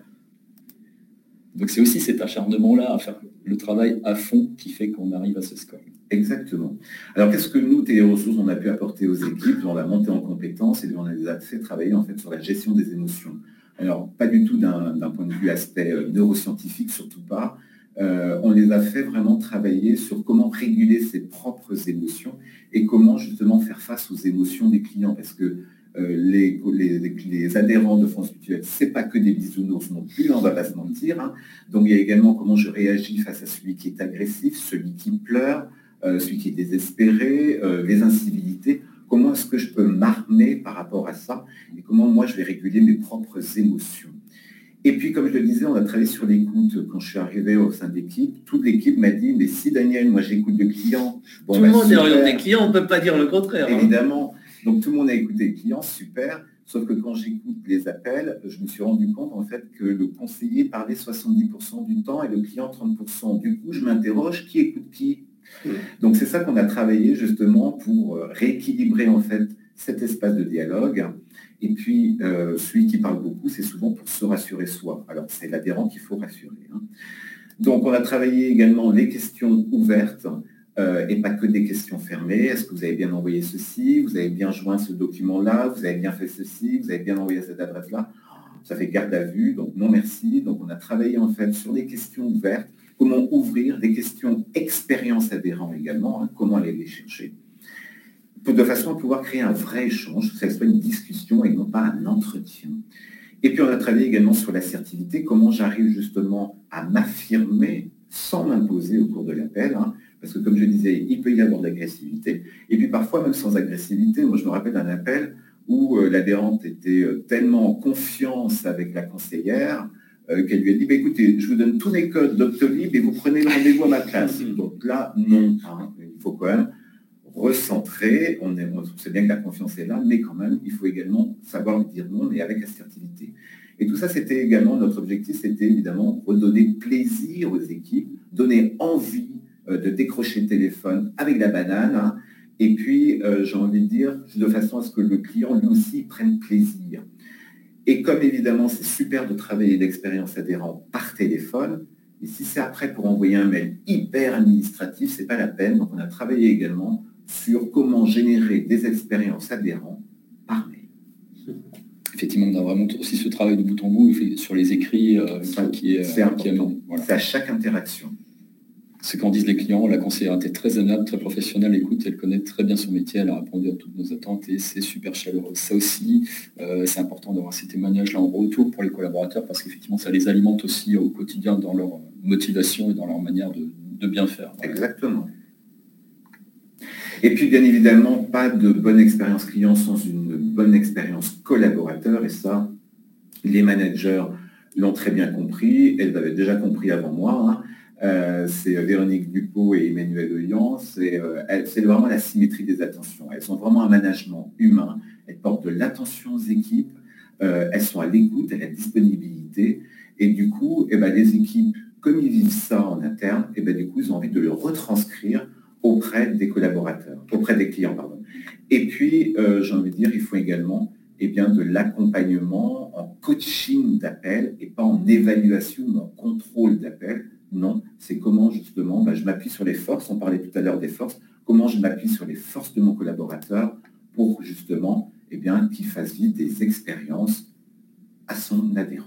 Donc c'est aussi cet acharnement-là à faire le travail à fond qui fait qu'on arrive à ce score. Exactement. Alors qu'est-ce que nous, Téléressources, on a pu apporter aux équipes dans la montée en compétences? Et bien, on les a fait travailler en fait sur la gestion des émotions. Alors pas du tout d'un, d'un point de vue aspect euh, neuroscientifique, surtout pas. Euh, on les a fait vraiment travailler sur comment réguler ses propres émotions et comment justement faire face aux émotions des clients. Parce que euh, les, les, les adhérents de France Mutuelle, ce n'est pas que des bisounours non plus, on ne va pas se mentir. Hein. Donc il y a également comment je réagis face à celui qui est agressif, celui qui pleure, euh, celui qui est désespéré, euh, les incivilités. Comment est-ce que je peux m'armer par rapport à ça et comment moi je vais réguler mes propres émotions. Et puis, comme je le disais, on a travaillé sur l'écoute. Quand je suis arrivé au sein de l'équipe, toute l'équipe m'a dit, mais si Daniel, moi j'écoute le client. Bon, tout bah, le monde super. Est orienté client, on ne peut pas dire le contraire. Évidemment. Hein. Donc tout le monde a écouté le client, super. Sauf que quand j'écoute les appels, je me suis rendu compte en fait que le conseiller parlait soixante-dix pour cent du temps et le client trente pour cent. Du coup, je m'interroge, qui écoute qui? mmh. Donc c'est ça qu'on a travaillé justement pour rééquilibrer en fait cet espace de dialogue. Et puis, euh, celui qui parle beaucoup, c'est souvent pour se rassurer soi. Alors, c'est l'adhérent qu'il faut rassurer. Hein. Donc, on a travaillé également les questions ouvertes euh, et pas que des questions fermées. Est-ce que vous avez bien envoyé ceci? Vous avez bien joint ce document-là? Vous avez bien fait ceci? Vous avez bien envoyé à cette adresse-là? Ça fait garde à vue, donc non merci. Donc, on a travaillé en fait sur les questions ouvertes. Comment ouvrir des questions expérience adhérent également, hein, comment aller les chercher, de façon à pouvoir créer un vrai échange, que ce soit une discussion et non pas un entretien. Et puis on a travaillé également sur l'assertivité, comment j'arrive justement à m'affirmer sans m'imposer au cours de l'appel, hein, parce que comme je disais, il peut y avoir de l'agressivité. Et puis parfois même sans agressivité, moi je me rappelle d'un appel où euh, l'adhérente était euh, tellement en confiance avec la conseillère euh, qu'elle lui a dit, bah, écoutez, je vous donne tous les codes Doctolib et vous prenez le rendez-vous à ma place. Donc là, non, hein, il faut quand même recentrer, on, est, on sait bien que la confiance est là, mais quand même, il faut également savoir dire non, mais avec assertivité. Et tout ça, c'était également, notre objectif, c'était évidemment redonner plaisir aux équipes, donner envie euh, de décrocher le téléphone avec la banane, hein, et puis, euh, j'ai envie de dire, de façon à ce que le client, lui aussi, prenne plaisir. Et comme évidemment, c'est super de travailler l'expérience adhérent par téléphone, mais si c'est après pour envoyer un mail hyper administratif, c'est pas la peine. Donc, on a travaillé également sur comment générer des expériences adhérents par mail. Effectivement, on a vraiment aussi ce travail de bout en bout sur les écrits euh, Ça, qui est, c'est euh, important. Qui amène, voilà. C'est à chaque interaction. Ce qu'en disent les clients, la conseillère était très aimable, très professionnelle, écoute, elle connaît très bien son métier, elle a répondu à toutes nos attentes et c'est super chaleureux. Ça aussi, euh, c'est important d'avoir ces témoignages-là en retour pour les collaborateurs parce qu'effectivement, ça les alimente aussi au quotidien dans leur motivation et dans leur manière de, de bien faire. Voilà. Exactement. Et puis, bien évidemment, pas de bonne expérience client sans une bonne expérience collaborateur. Et ça, les managers l'ont très bien compris. Elles l'avaient déjà compris avant moi. Hein. Euh, c'est Véronique Dupont et Emmanuel Oyan. C'est, euh, c'est vraiment la symétrie des attentions. Elles ont vraiment un management humain. Elles portent de l'attention aux équipes. euh, elles sont à l'écoute, à la disponibilité. Et du coup, eh ben, les équipes, comme ils vivent ça en interne, eh ben, du coup, ils ont envie de le retranscrire auprès des collaborateurs, auprès des clients, pardon. Et puis, euh, j'ai envie de dire, il faut également eh bien, de l'accompagnement en coaching d'appel et pas en évaluation ou en contrôle d'appel. Non, c'est comment justement, ben, je m'appuie sur les forces, on parlait tout à l'heure des forces, comment je m'appuie sur les forces de mon collaborateur pour justement eh bien, qu'il fasse vivre des expériences à son adhérent.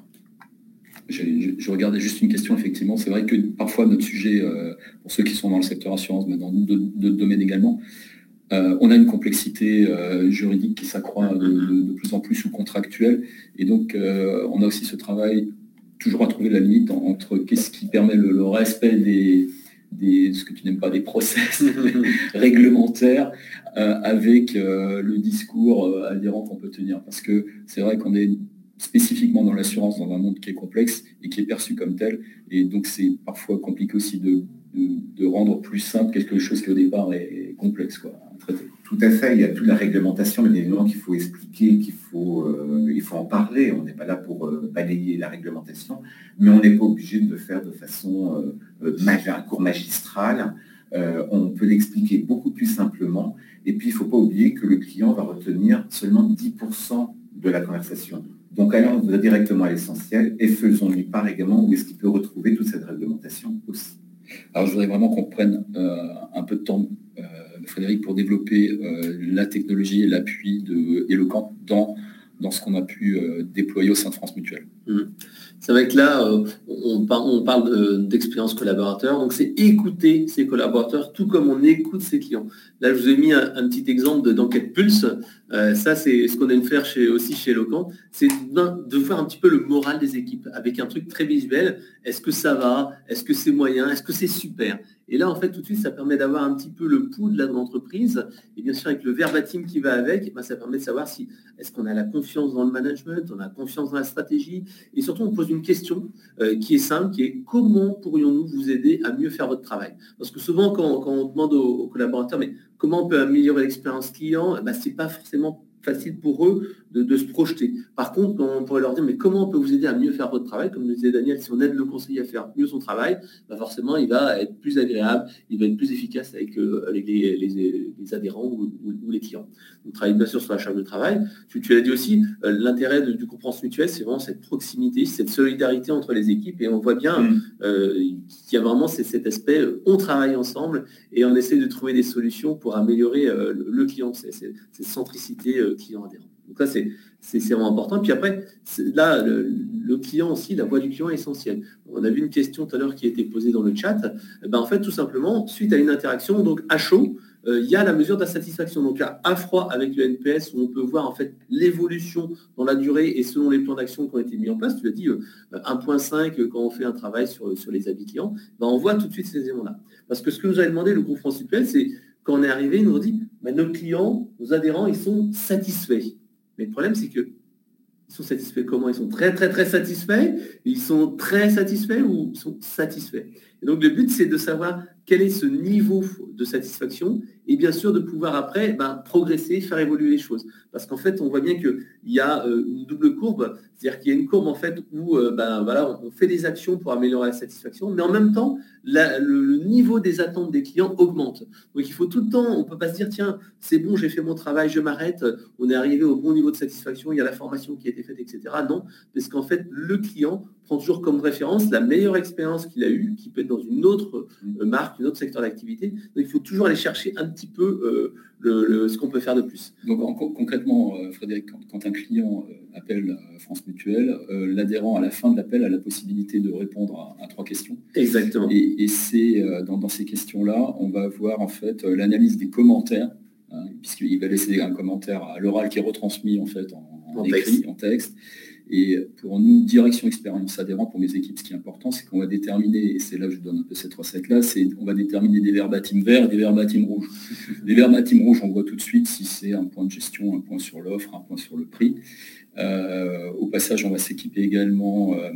Je, je, je regardais juste une question, effectivement. C'est vrai que parfois, notre sujet, euh, pour ceux qui sont dans le secteur assurance, mais dans d'autres domaines également, euh, on a une complexité euh, juridique qui s'accroît de, de, de plus en plus ou contractuelle. Et donc, euh, on a aussi ce travail, toujours à trouver la limite entre qu'est-ce qui permet le, le respect des, des, ce que tu n'aimes pas, des process réglementaires euh, avec euh, le discours euh, adhérent qu'on peut tenir. Parce que c'est vrai qu'on est spécifiquement dans l'assurance, dans un monde qui est complexe et qui est perçu comme tel. Et donc, c'est parfois compliqué aussi de, de, de rendre plus simple quelque chose qui, au départ, est, est complexe, quoi, à traiter. Tout à fait. Il y a toute la réglementation, mais évidemment qu'il faut expliquer, qu'il faut, euh, il faut en parler. On n'est pas là pour euh, balayer la réglementation, mais on n'est pas obligé de le faire de façon euh, mag- un cours magistral. Euh, on peut l'expliquer beaucoup plus simplement. Et puis, il ne faut pas oublier que le client va retenir seulement dix pour cent de la conversation. Donc, allons directement à l'essentiel et faisons-lui part également où est-ce qu'il peut retrouver toute cette réglementation aussi. Alors, je voudrais vraiment qu'on prenne euh, un peu de temps, euh, Frédéric, pour développer euh, la technologie et l'appui de Eloquent dans, dans ce qu'on a pu euh, déployer au sein de France Mutuelle. Mmh. C'est vrai que là, euh, on, par, on parle de, d'expérience collaborateur, donc c'est écouter ses collaborateurs tout comme on écoute ses clients. Là, je vous ai mis un, un petit exemple d'enquête Pulse. Euh, ça, c'est ce qu'on aime faire chez, aussi chez Eloquent, c'est de, de voir un petit peu le moral des équipes avec un truc très visuel. Est-ce que ça va? Est-ce que c'est moyen? Est-ce que c'est super? Et là, en fait, tout de suite, ça permet d'avoir un petit peu le pouls de l'entreprise. Et bien sûr, avec le verbatim qui va avec, ben, ça permet de savoir si est-ce qu'on a la confiance dans le management, on a confiance dans la stratégie. Et surtout, on pose une question euh, qui est simple, qui est comment pourrions-nous vous aider à mieux faire votre travail? Parce que souvent, quand, quand on demande aux, aux collaborateurs, mais comment on peut améliorer l'expérience client, ben, ce n'est pas forcément facile pour eux de, de se projeter. Par contre, on pourrait leur dire, mais comment on peut vous aider à mieux faire votre travail? Comme le disait Daniel, si on aide le conseiller à faire mieux son travail, ben forcément, il va être plus agréable, il va être plus efficace avec, euh, avec les, les, les adhérents ou, ou, ou les clients. On travaille bien sûr sur la charge de travail. Tu, tu l'as dit aussi, euh, l'intérêt de, du groupe France Mutuelle, c'est vraiment cette proximité, cette solidarité entre les équipes. Et on voit bien mmh. euh, qu'il y a vraiment cet, cet aspect, euh, on travaille ensemble et on essaie de trouver des solutions pour améliorer euh, le, le client, c'est, c'est, cette centricité euh, client adhérent. Donc là, c'est, c'est, c'est vraiment important. Puis après, là, le, le client aussi, la voix du client est essentielle. On a vu une question tout à l'heure qui a été posée dans le chat. Ben, en fait, tout simplement, suite à une interaction, donc à chaud, euh, il y a la mesure d'insatisfaction. Donc là, à froid avec le N P S, où on peut voir en fait l'évolution dans la durée et selon les plans d'action qui ont été mis en place. Tu l'as dit, euh, un virgule cinq quand on fait un travail sur, sur les avis clients, ben, on voit tout de suite ces éléments-là. Parce que ce que nous avait demandé le groupe France Mutuelle, c'est quand on est arrivé, ils nous ont dit, ben, nos clients, nos adhérents, ils sont satisfaits. Mais le problème, c'est que ils sont satisfaits comment? Ils sont très, très, très satisfaits? Ils sont très satisfaits ou ils sont satisfaits? Et donc, le but, c'est de savoir quel est ce niveau de satisfaction et bien sûr de pouvoir après ben, progresser, faire évoluer les choses. Parce qu'en fait, on voit bien qu'il y a euh, une double courbe, c'est-à-dire qu'il y a une courbe en fait où euh, ben, voilà, on fait des actions pour améliorer la satisfaction, mais en même temps, la, le, le niveau des attentes des clients augmente. Donc il faut tout le temps, on ne peut pas se dire, tiens, c'est bon, j'ai fait mon travail, je m'arrête, on est arrivé au bon niveau de satisfaction, il y a la formation qui a été faite, et cetera. Non, parce qu'en fait, le client prend toujours comme référence la meilleure expérience qu'il a eue, qui peut être dans une autre euh, marque, un autre secteur d'activité. Donc il faut toujours aller chercher un petit peu euh, le, le, ce qu'on peut faire de plus. Donc en, concrètement, euh, Frédéric, quand, quand un client euh, appelle euh, France Mutuelle, euh, l'adhérent à la fin de l'appel a la possibilité de répondre à, à trois questions. Exactement. Et, et c'est euh, dans, dans ces questions-là, on va avoir en fait euh, l'analyse des commentaires, hein, puisqu'il va laisser un commentaire à l'oral qui est retransmis en fait en, en, en écrit, texte. en texte. Et pour nous, direction expérience adhérent, pour mes équipes, ce qui est important, c'est qu'on va déterminer, et c'est là que je donne un peu cette recette-là, c'est qu'on va déterminer des verbatim verts et des verbatim rouges. Les verbatim rouges, on voit tout de suite si c'est un point de gestion, un point sur l'offre, un point sur le prix. Euh, au passage, on va s'équiper également euh,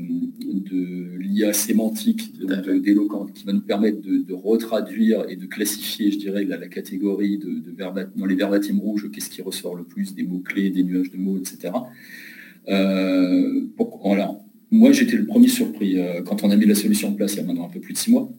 de l'I A sémantique, de, d'Eloquent, qui va nous permettre de, de retraduire et de classifier, je dirais, la, la catégorie de, de verbat, dans les verbatim rouges, qu'est-ce qui ressort le plus, des mots-clés, des nuages de mots, et cetera. Euh, pour, voilà. Moi, j'étais le premier surpris euh, quand on a mis la solution en place il y a maintenant un peu plus de six mois.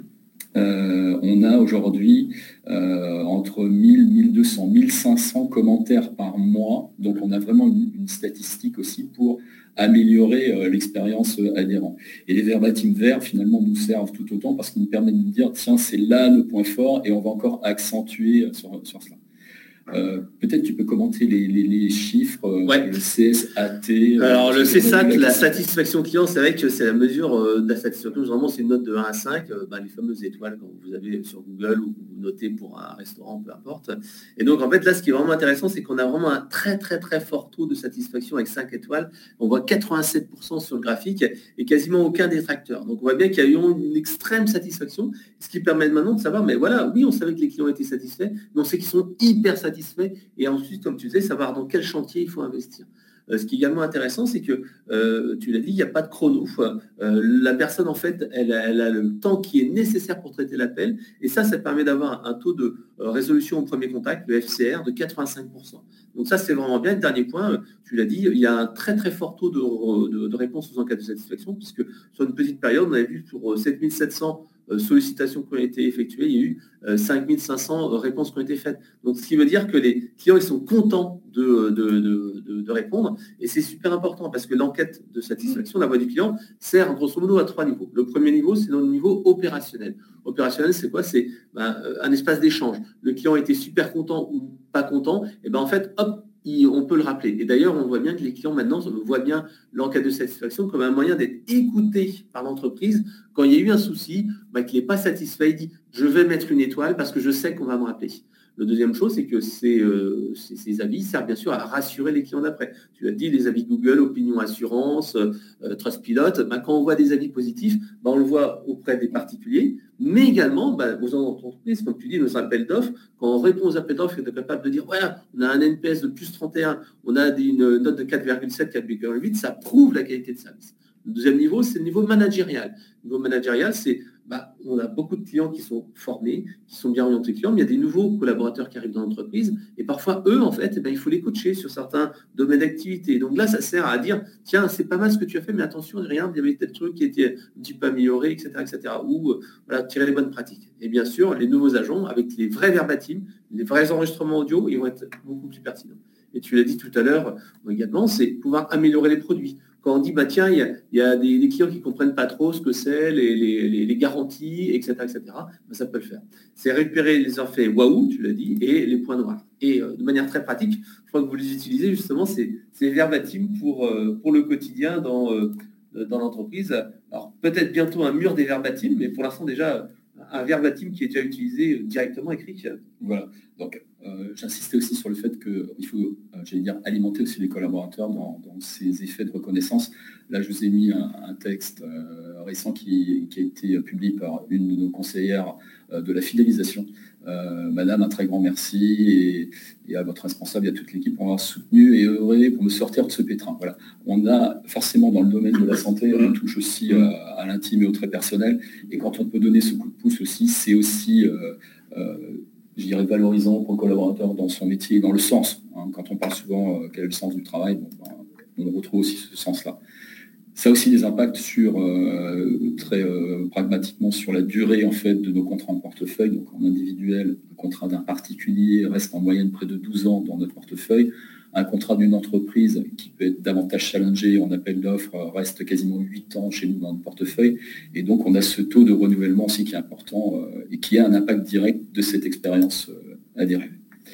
Euh, on a aujourd'hui euh, entre mille, mille deux cents, mille cinq cents commentaires par mois. Donc, on a vraiment une, une statistique aussi pour améliorer euh, l'expérience euh, adhérent. Et les verbatims verts, finalement, nous servent tout autant parce qu'ils nous permettent de nous dire, tiens, c'est là nos points forts et on va encore accentuer euh, sur, sur cela. Euh, peut-être tu peux commenter les, les, les chiffres, euh, ouais. le C S A T. Alors le C S A T, la satisfaction client, c'est vrai que c'est la mesure euh, de la satisfaction. Généralement, c'est une note de un à cinq, euh, bah, les fameuses étoiles quand vous avez sur Google ou vous notez pour un restaurant, peu importe. Et donc en fait, là, ce qui est vraiment intéressant, c'est qu'on a vraiment un très très très fort taux de satisfaction avec cinq étoiles. On voit quatre-vingt-sept pour cent sur le graphique et quasiment aucun détracteur. Donc on voit bien qu'il y a eu une extrême satisfaction, ce qui permet maintenant de savoir, mais voilà, oui, on savait que les clients étaient satisfaits, mais on sait qu'ils sont hyper satisfaits. Et ensuite, comme tu disais, savoir dans quel chantier il faut investir. Euh, ce qui est également intéressant, c'est que, euh, tu l'as dit, il n'y a pas de chrono. Euh, la personne, en fait, elle a, elle a le temps qui est nécessaire pour traiter l'appel. Et ça, ça permet d'avoir un taux de euh, résolution au premier contact, le F C R, de quatre-vingt-cinq pour cent. Donc ça, c'est vraiment bien. Le dernier point, tu l'as dit, il y a un très très fort taux de, de, de réponse aux enquêtes de satisfaction, puisque sur une petite période, on avait vu sur sept mille sept cents sollicitations qui ont été effectuées, il y a eu euh, cinq mille cinq cents réponses qui ont été faites. Donc, ce qui veut dire que les clients, ils sont contents de, de, de, de, de répondre, et c'est super important parce que l'enquête de satisfaction, la voix du client, sert grosso modo à trois niveaux. Le premier niveau, c'est le niveau opérationnel. Opérationnel, c'est quoi? C'est ben, un espace d'échange. Le client était super content ou pas content, et ben en fait, hop, on peut le rappeler. Et d'ailleurs, on voit bien que les clients maintenant voient bien l'enquête de satisfaction comme un moyen d'être écouté par l'entreprise. Quand il y a eu un souci, bah, qu'il n'est pas satisfait, il dit « je vais mettre une étoile parce que je sais qu'on va me rappeler ». La deuxième chose, c'est que ces, euh, ces, ces avis servent bien sûr à rassurer les clients d'après. Tu l'as dit, les avis Google, Opinion Assurance, euh, Trustpilot, bah, quand on voit des avis positifs, bah, on le voit auprès des particuliers, mais également bah, aux entreprises, comme tu dis, nos appels d'offres. Quand on répond aux appels d'offres, on est capable de dire ouais, on a un N P S de plus trente et un, on a une note de quatre virgule sept, quatre virgule huit, ça prouve la qualité de service. Le deuxième niveau, c'est le niveau managérial. Le niveau managérial, c'est bah, on a beaucoup de clients qui sont formés, qui sont bien orientés clients, mais il y a des nouveaux collaborateurs qui arrivent dans l'entreprise, et parfois, eux, en fait, eh ben, il faut les coacher sur certains domaines d'activité. Donc là, ça sert à dire, tiens, c'est pas mal ce que tu as fait, mais attention, rien, il y avait tel truc qui était un petit peu amélioré, et cetera, et cetera. Ou voilà, tirer les bonnes pratiques. Et bien sûr, les nouveaux agents, avec les vrais verbatims, les vrais enregistrements audio, ils vont être beaucoup plus pertinents. Et tu l'as dit tout à l'heure également, c'est pouvoir améliorer les produits. Quand on dit, bah, tiens, il y a, il y a des, des clients qui ne comprennent pas trop ce que c'est, les, les, les, les garanties, et cetera, et cetera, bah, ça peut le faire. C'est récupérer les effets waouh, tu l'as dit, et les points noirs. Et euh, de manière très pratique, je crois que vous les utilisez justement, c'est les verbatims pour, euh, pour le quotidien dans, euh, dans l'entreprise. Alors, peut-être bientôt un mur des verbatims, mais pour l'instant, déjà, un verbatim qui est déjà utilisé directement écrit. Voilà. Donc, euh, j'insistais aussi sur le fait qu'il faut, euh, j'allais dire, alimenter aussi les collaborateurs dans, dans ces effets de reconnaissance. Là, je vous ai mis un, un texte euh, récent qui, qui a été publié par une de nos conseillères euh, de la fidélisation. Euh, Madame, un très grand merci et, et à votre responsable et à toute l'équipe pour avoir soutenu et œuvré pour me sortir de ce pétrin. Voilà. On a forcément dans le domaine de la santé, on touche aussi euh, à l'intime et au très personnel. Et quand on peut donner ce coup de pouce aussi, c'est aussi... Euh, euh, je dirais, valorisant pour le collaborateur dans son métier, dans le sens. Hein, quand on parle souvent euh, quel est le sens du travail, bon, ben, on retrouve aussi ce sens-là. Ça a aussi des impacts sur, euh, très euh, pragmatiquement sur la durée en fait, de nos contrats en portefeuille. Donc en individuel, un contrat d'un particulier reste en moyenne près de douze ans dans notre portefeuille. Un contrat d'une entreprise qui peut être davantage challengé en appel d'offres reste quasiment huit ans chez nous dans notre portefeuille. Et donc, on a ce taux de renouvellement aussi qui est important euh, et qui a un impact direct de cette expérience euh, adhérée.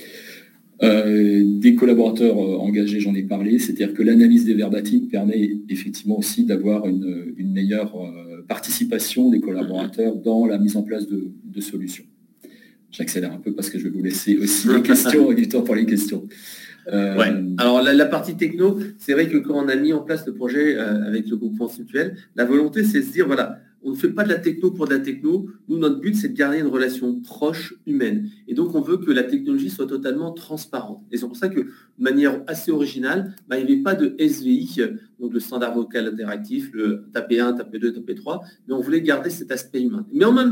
Euh, des collaborateurs euh, engagés, j'en ai parlé, c'est-à-dire que l'analyse des verbatims permet effectivement aussi d'avoir une, une meilleure euh, participation des collaborateurs dans la mise en place de, de solutions. J'accélère un peu parce que je vais vous laisser aussi les questions et du temps pour les questions. Euh... Ouais. Alors la, la partie techno, c'est vrai que quand on a mis en place le projet euh, avec le groupe France Mutuelle, la volonté c'est de se dire voilà, on ne fait pas de la techno pour de la techno. Nous, notre but, c'est de garder une relation proche, humaine. Et donc, on veut que la technologie soit totalement transparente. Et c'est pour ça que, de manière assez originale, bah, il n'y avait pas de S V I, donc le standard vocal interactif, le taper un, taper deux, taper trois, mais on voulait garder cet aspect humain. Mais en même temps,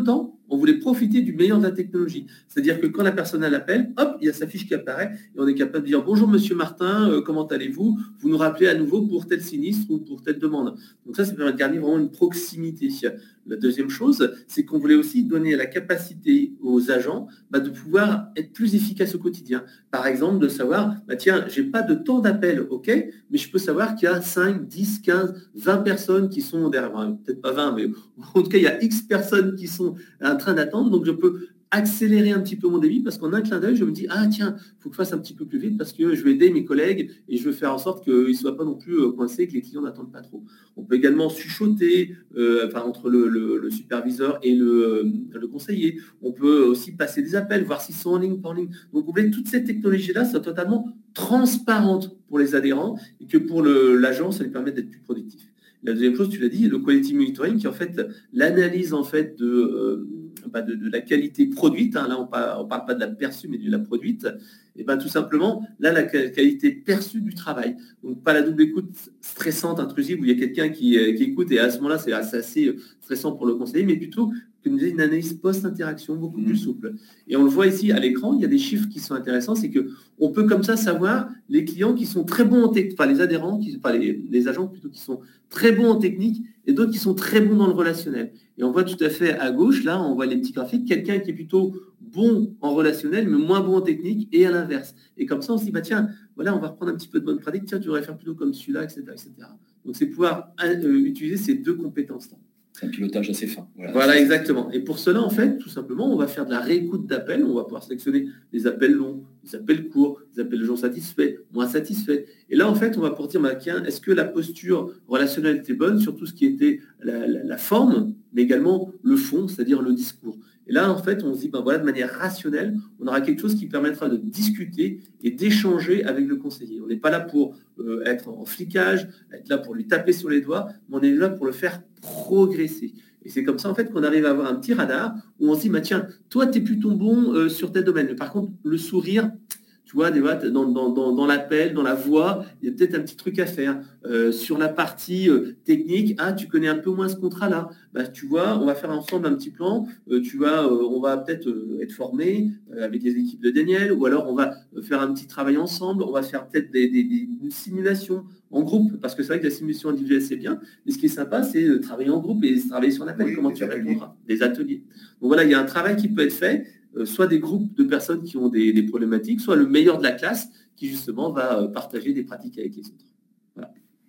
on voulait profiter du meilleur de la technologie. C'est-à-dire que quand la personne elle appelle, hop, il y a sa fiche qui apparaît et on est capable de dire bonjour monsieur Martin, euh, comment allez-vous? Vous nous rappelez à nouveau pour tel sinistre ou pour telle demande. Donc ça, ça permet de garder vraiment une proximité. La deuxième chose, c'est qu'on voulait aussi donner la capacité aux agents bah, de pouvoir être plus efficaces au quotidien. Par exemple, de savoir, bah, tiens, j'ai pas de temps d'appel, ok, mais je peux savoir qu'il y a cinq, dix, quinze, vingt personnes qui sont derrière, enfin, peut-être pas vingt, mais en tout cas, il y a X personnes qui sont en train d'attendre, donc je peux accélérer un petit peu mon débit parce qu'en un clin d'œil, je me dis, ah tiens, il faut que je fasse un petit peu plus vite parce que je vais aider mes collègues et je veux faire en sorte qu'ils ne soient pas non plus coincés, que les clients n'attendent pas trop. On peut également chuchoter euh, enfin, entre le, le, le superviseur et le, le conseiller. On peut aussi passer des appels, voir s'ils sont en ligne, pas en ligne. Donc, vous voulez que toutes ces technologies-là soient totalement transparentes pour les adhérents et que pour l'agent, ça lui permet d'être plus productif. La deuxième chose, tu l'as dit, le quality monitoring, qui est en fait l'analyse en fait de, euh, bah de, de la qualité produite. Hein, là, on ne parle, parle pas de la perçue, mais de la produite. Et ben tout simplement, là, la qualité perçue du travail. Donc, pas la double écoute stressante, intrusive, où il y a quelqu'un qui, qui écoute, et à ce moment-là, c'est assez stressant pour le conseiller, mais plutôt une analyse post-interaction beaucoup plus souple. Et on le voit ici à l'écran, il y a des chiffres qui sont intéressants, c'est qu'on peut comme ça savoir les clients qui sont très bons en technique, enfin les adhérents, qui, enfin les, les agents plutôt qui sont très bons en technique et d'autres qui sont très bons dans le relationnel. Et on voit tout à fait à gauche, là, on voit les petits graphiques, quelqu'un qui est plutôt bon en relationnel, mais moins bon en technique, et à l'inverse. Et comme ça, on se dit, bah tiens, voilà, on va reprendre un petit peu de bonne pratique, tiens, tu devrais faire plutôt comme celui-là, et cetera, et cetera. Donc c'est pouvoir euh, utiliser ces deux compétences-là. C'est un pilotage assez fin. Voilà, voilà, exactement. Et pour cela, en fait, tout simplement, on va faire de la réécoute d'appels. On va pouvoir sélectionner des appels longs, des appels courts, des appels de gens satisfaits, moins satisfaits. Et là, en fait, on va pouvoir dire, bah, tiens, est-ce que la posture relationnelle était bonne sur tout ce qui était la, la, la forme, mais également le fond, c'est-à-dire le discours. Et là, en fait, on se dit, ben voilà, de manière rationnelle, on aura quelque chose qui permettra de discuter et d'échanger avec le conseiller. On n'est pas là pour euh, être en flicage, être là pour lui taper sur les doigts, mais on est là pour le faire progresser. Et c'est comme ça, en fait, qu'on arrive à avoir un petit radar où on se dit, bah, tiens, toi, tu es plutôt bon euh, sur tel domaine. Mais par contre, le sourire, tu vois, des fois, dans, dans, dans, dans l'appel, dans la voix, il y a peut-être un petit truc à faire. Euh, sur la partie euh, technique, ah, tu connais un peu moins ce contrat-là. Bah, tu vois, on va faire ensemble un petit plan. Euh, tu vois, euh, on va peut-être euh, être formé euh, avec les équipes de Daniel, ou alors on va faire un petit travail ensemble. On va faire peut-être des, des, des, une simulation en groupe, parce que c'est vrai que la simulation individuelle, c'est bien. Mais ce qui est sympa, c'est de travailler en groupe et de travailler sur l'appel. Oui, comment tu répondras. Des ateliers. Donc voilà, il y a un travail qui peut être fait. Soit des groupes de personnes qui ont des, des problématiques, soit le meilleur de la classe qui justement va partager des pratiques avec les autres. Voilà.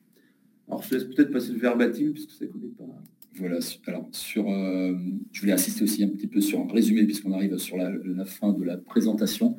Alors je laisse peut-être passer le verbatim puisque ça ne connaît pas. Voilà. Alors sur, euh, je voulais insister aussi un petit peu sur un résumé puisqu'on arrive sur la, la fin de la présentation.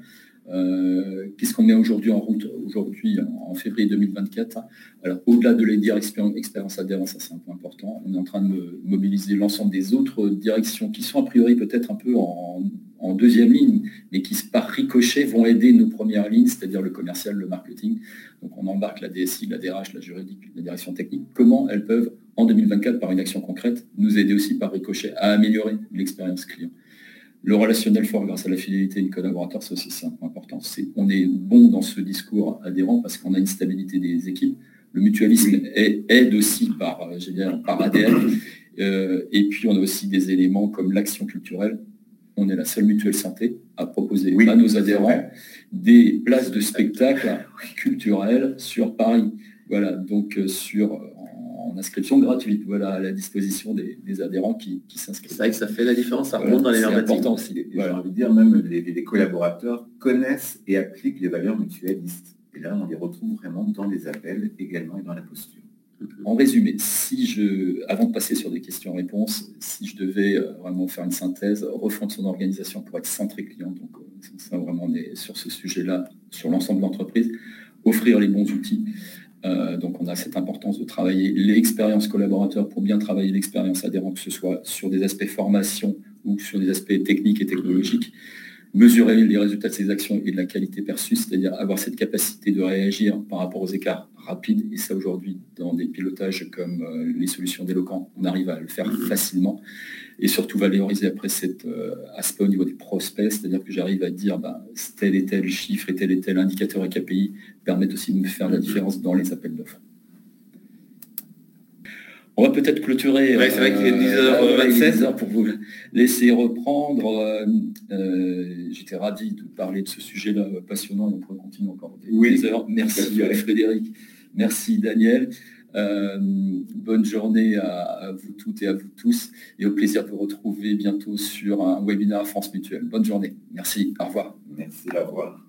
Euh, qu'est-ce qu'on met aujourd'hui en route aujourd'hui en, en février deux mille vingt-quatre? Alors au-delà de les dire expérience adhérent, ça c'est un point important. On est en train de mobiliser l'ensemble des autres directions qui sont a priori peut-être un peu en, en deuxième ligne, mais qui par ricochet vont aider nos premières lignes, c'est-à-dire le commercial, le marketing. Donc on embarque la D S I, la D R H, la juridique, la direction technique. Comment elles peuvent en deux mille vingt-quatre par une action concrète nous aider aussi par ricochet à améliorer l'expérience client. Le relationnel fort grâce à la fidélité des collaborateurs, ça aussi c'est un point important. C'est, on est bon dans ce discours adhérent parce qu'on a une stabilité des équipes. Le mutualisme est, aide aussi par, je veux dire, par A D N. Euh, et puis on a aussi des éléments comme l'action culturelle. On est la seule mutuelle santé à proposer oui, à nos adhérents des places de spectacle culturels sur Paris. Voilà, donc euh, sur en inscription gratuite, voilà, à la disposition des, des adhérents qui, qui s'inscrivent. C'est vrai que ça fait la différence, ça remonte voilà, dans les c'est important aussi. Et voilà. J'ai envie de dire, même les, les collaborateurs connaissent et appliquent les valeurs mutualistes. Et là, on les retrouve vraiment dans les appels également et dans la posture. En résumé, si je, avant de passer sur des questions-réponses, si je devais vraiment faire une synthèse, refondre son organisation pour être centré client, donc ça vraiment on est sur ce sujet-là, sur l'ensemble de l'entreprise, offrir les bons outils. Euh, donc on a cette importance de travailler l'expérience collaborateur pour bien travailler l'expérience adhérent, que ce soit sur des aspects formation ou sur des aspects techniques et technologiques. Mesurer les résultats de ces actions et de la qualité perçue, c'est-à-dire avoir cette capacité de réagir par rapport aux écarts rapides. Et ça, aujourd'hui, dans des pilotages comme euh, les solutions d'Eloquent, on arrive à le faire facilement. Et surtout, valoriser après cet euh, aspect au niveau des prospects, c'est-à-dire que j'arrive à dire bah, tel et tel chiffre et tel et tel indicateur et K P I permettent aussi de me faire la différence dans les appels d'offres. On va peut-être clôturer. Ouais, c'est vrai qu'il est dix heures vingt-sept. Pour vous laisser reprendre. Euh, euh, J'étais ravi de parler de ce sujet-là passionnant. On pourrait continuer encore des, oui. des heures. Merci euh, Frédéric. Merci Daniel. Euh, bonne journée à, à vous toutes et à vous tous. Et au plaisir de vous retrouver bientôt sur un webinaire France Mutuelle. Bonne journée. Merci. Au revoir. Merci. Au revoir.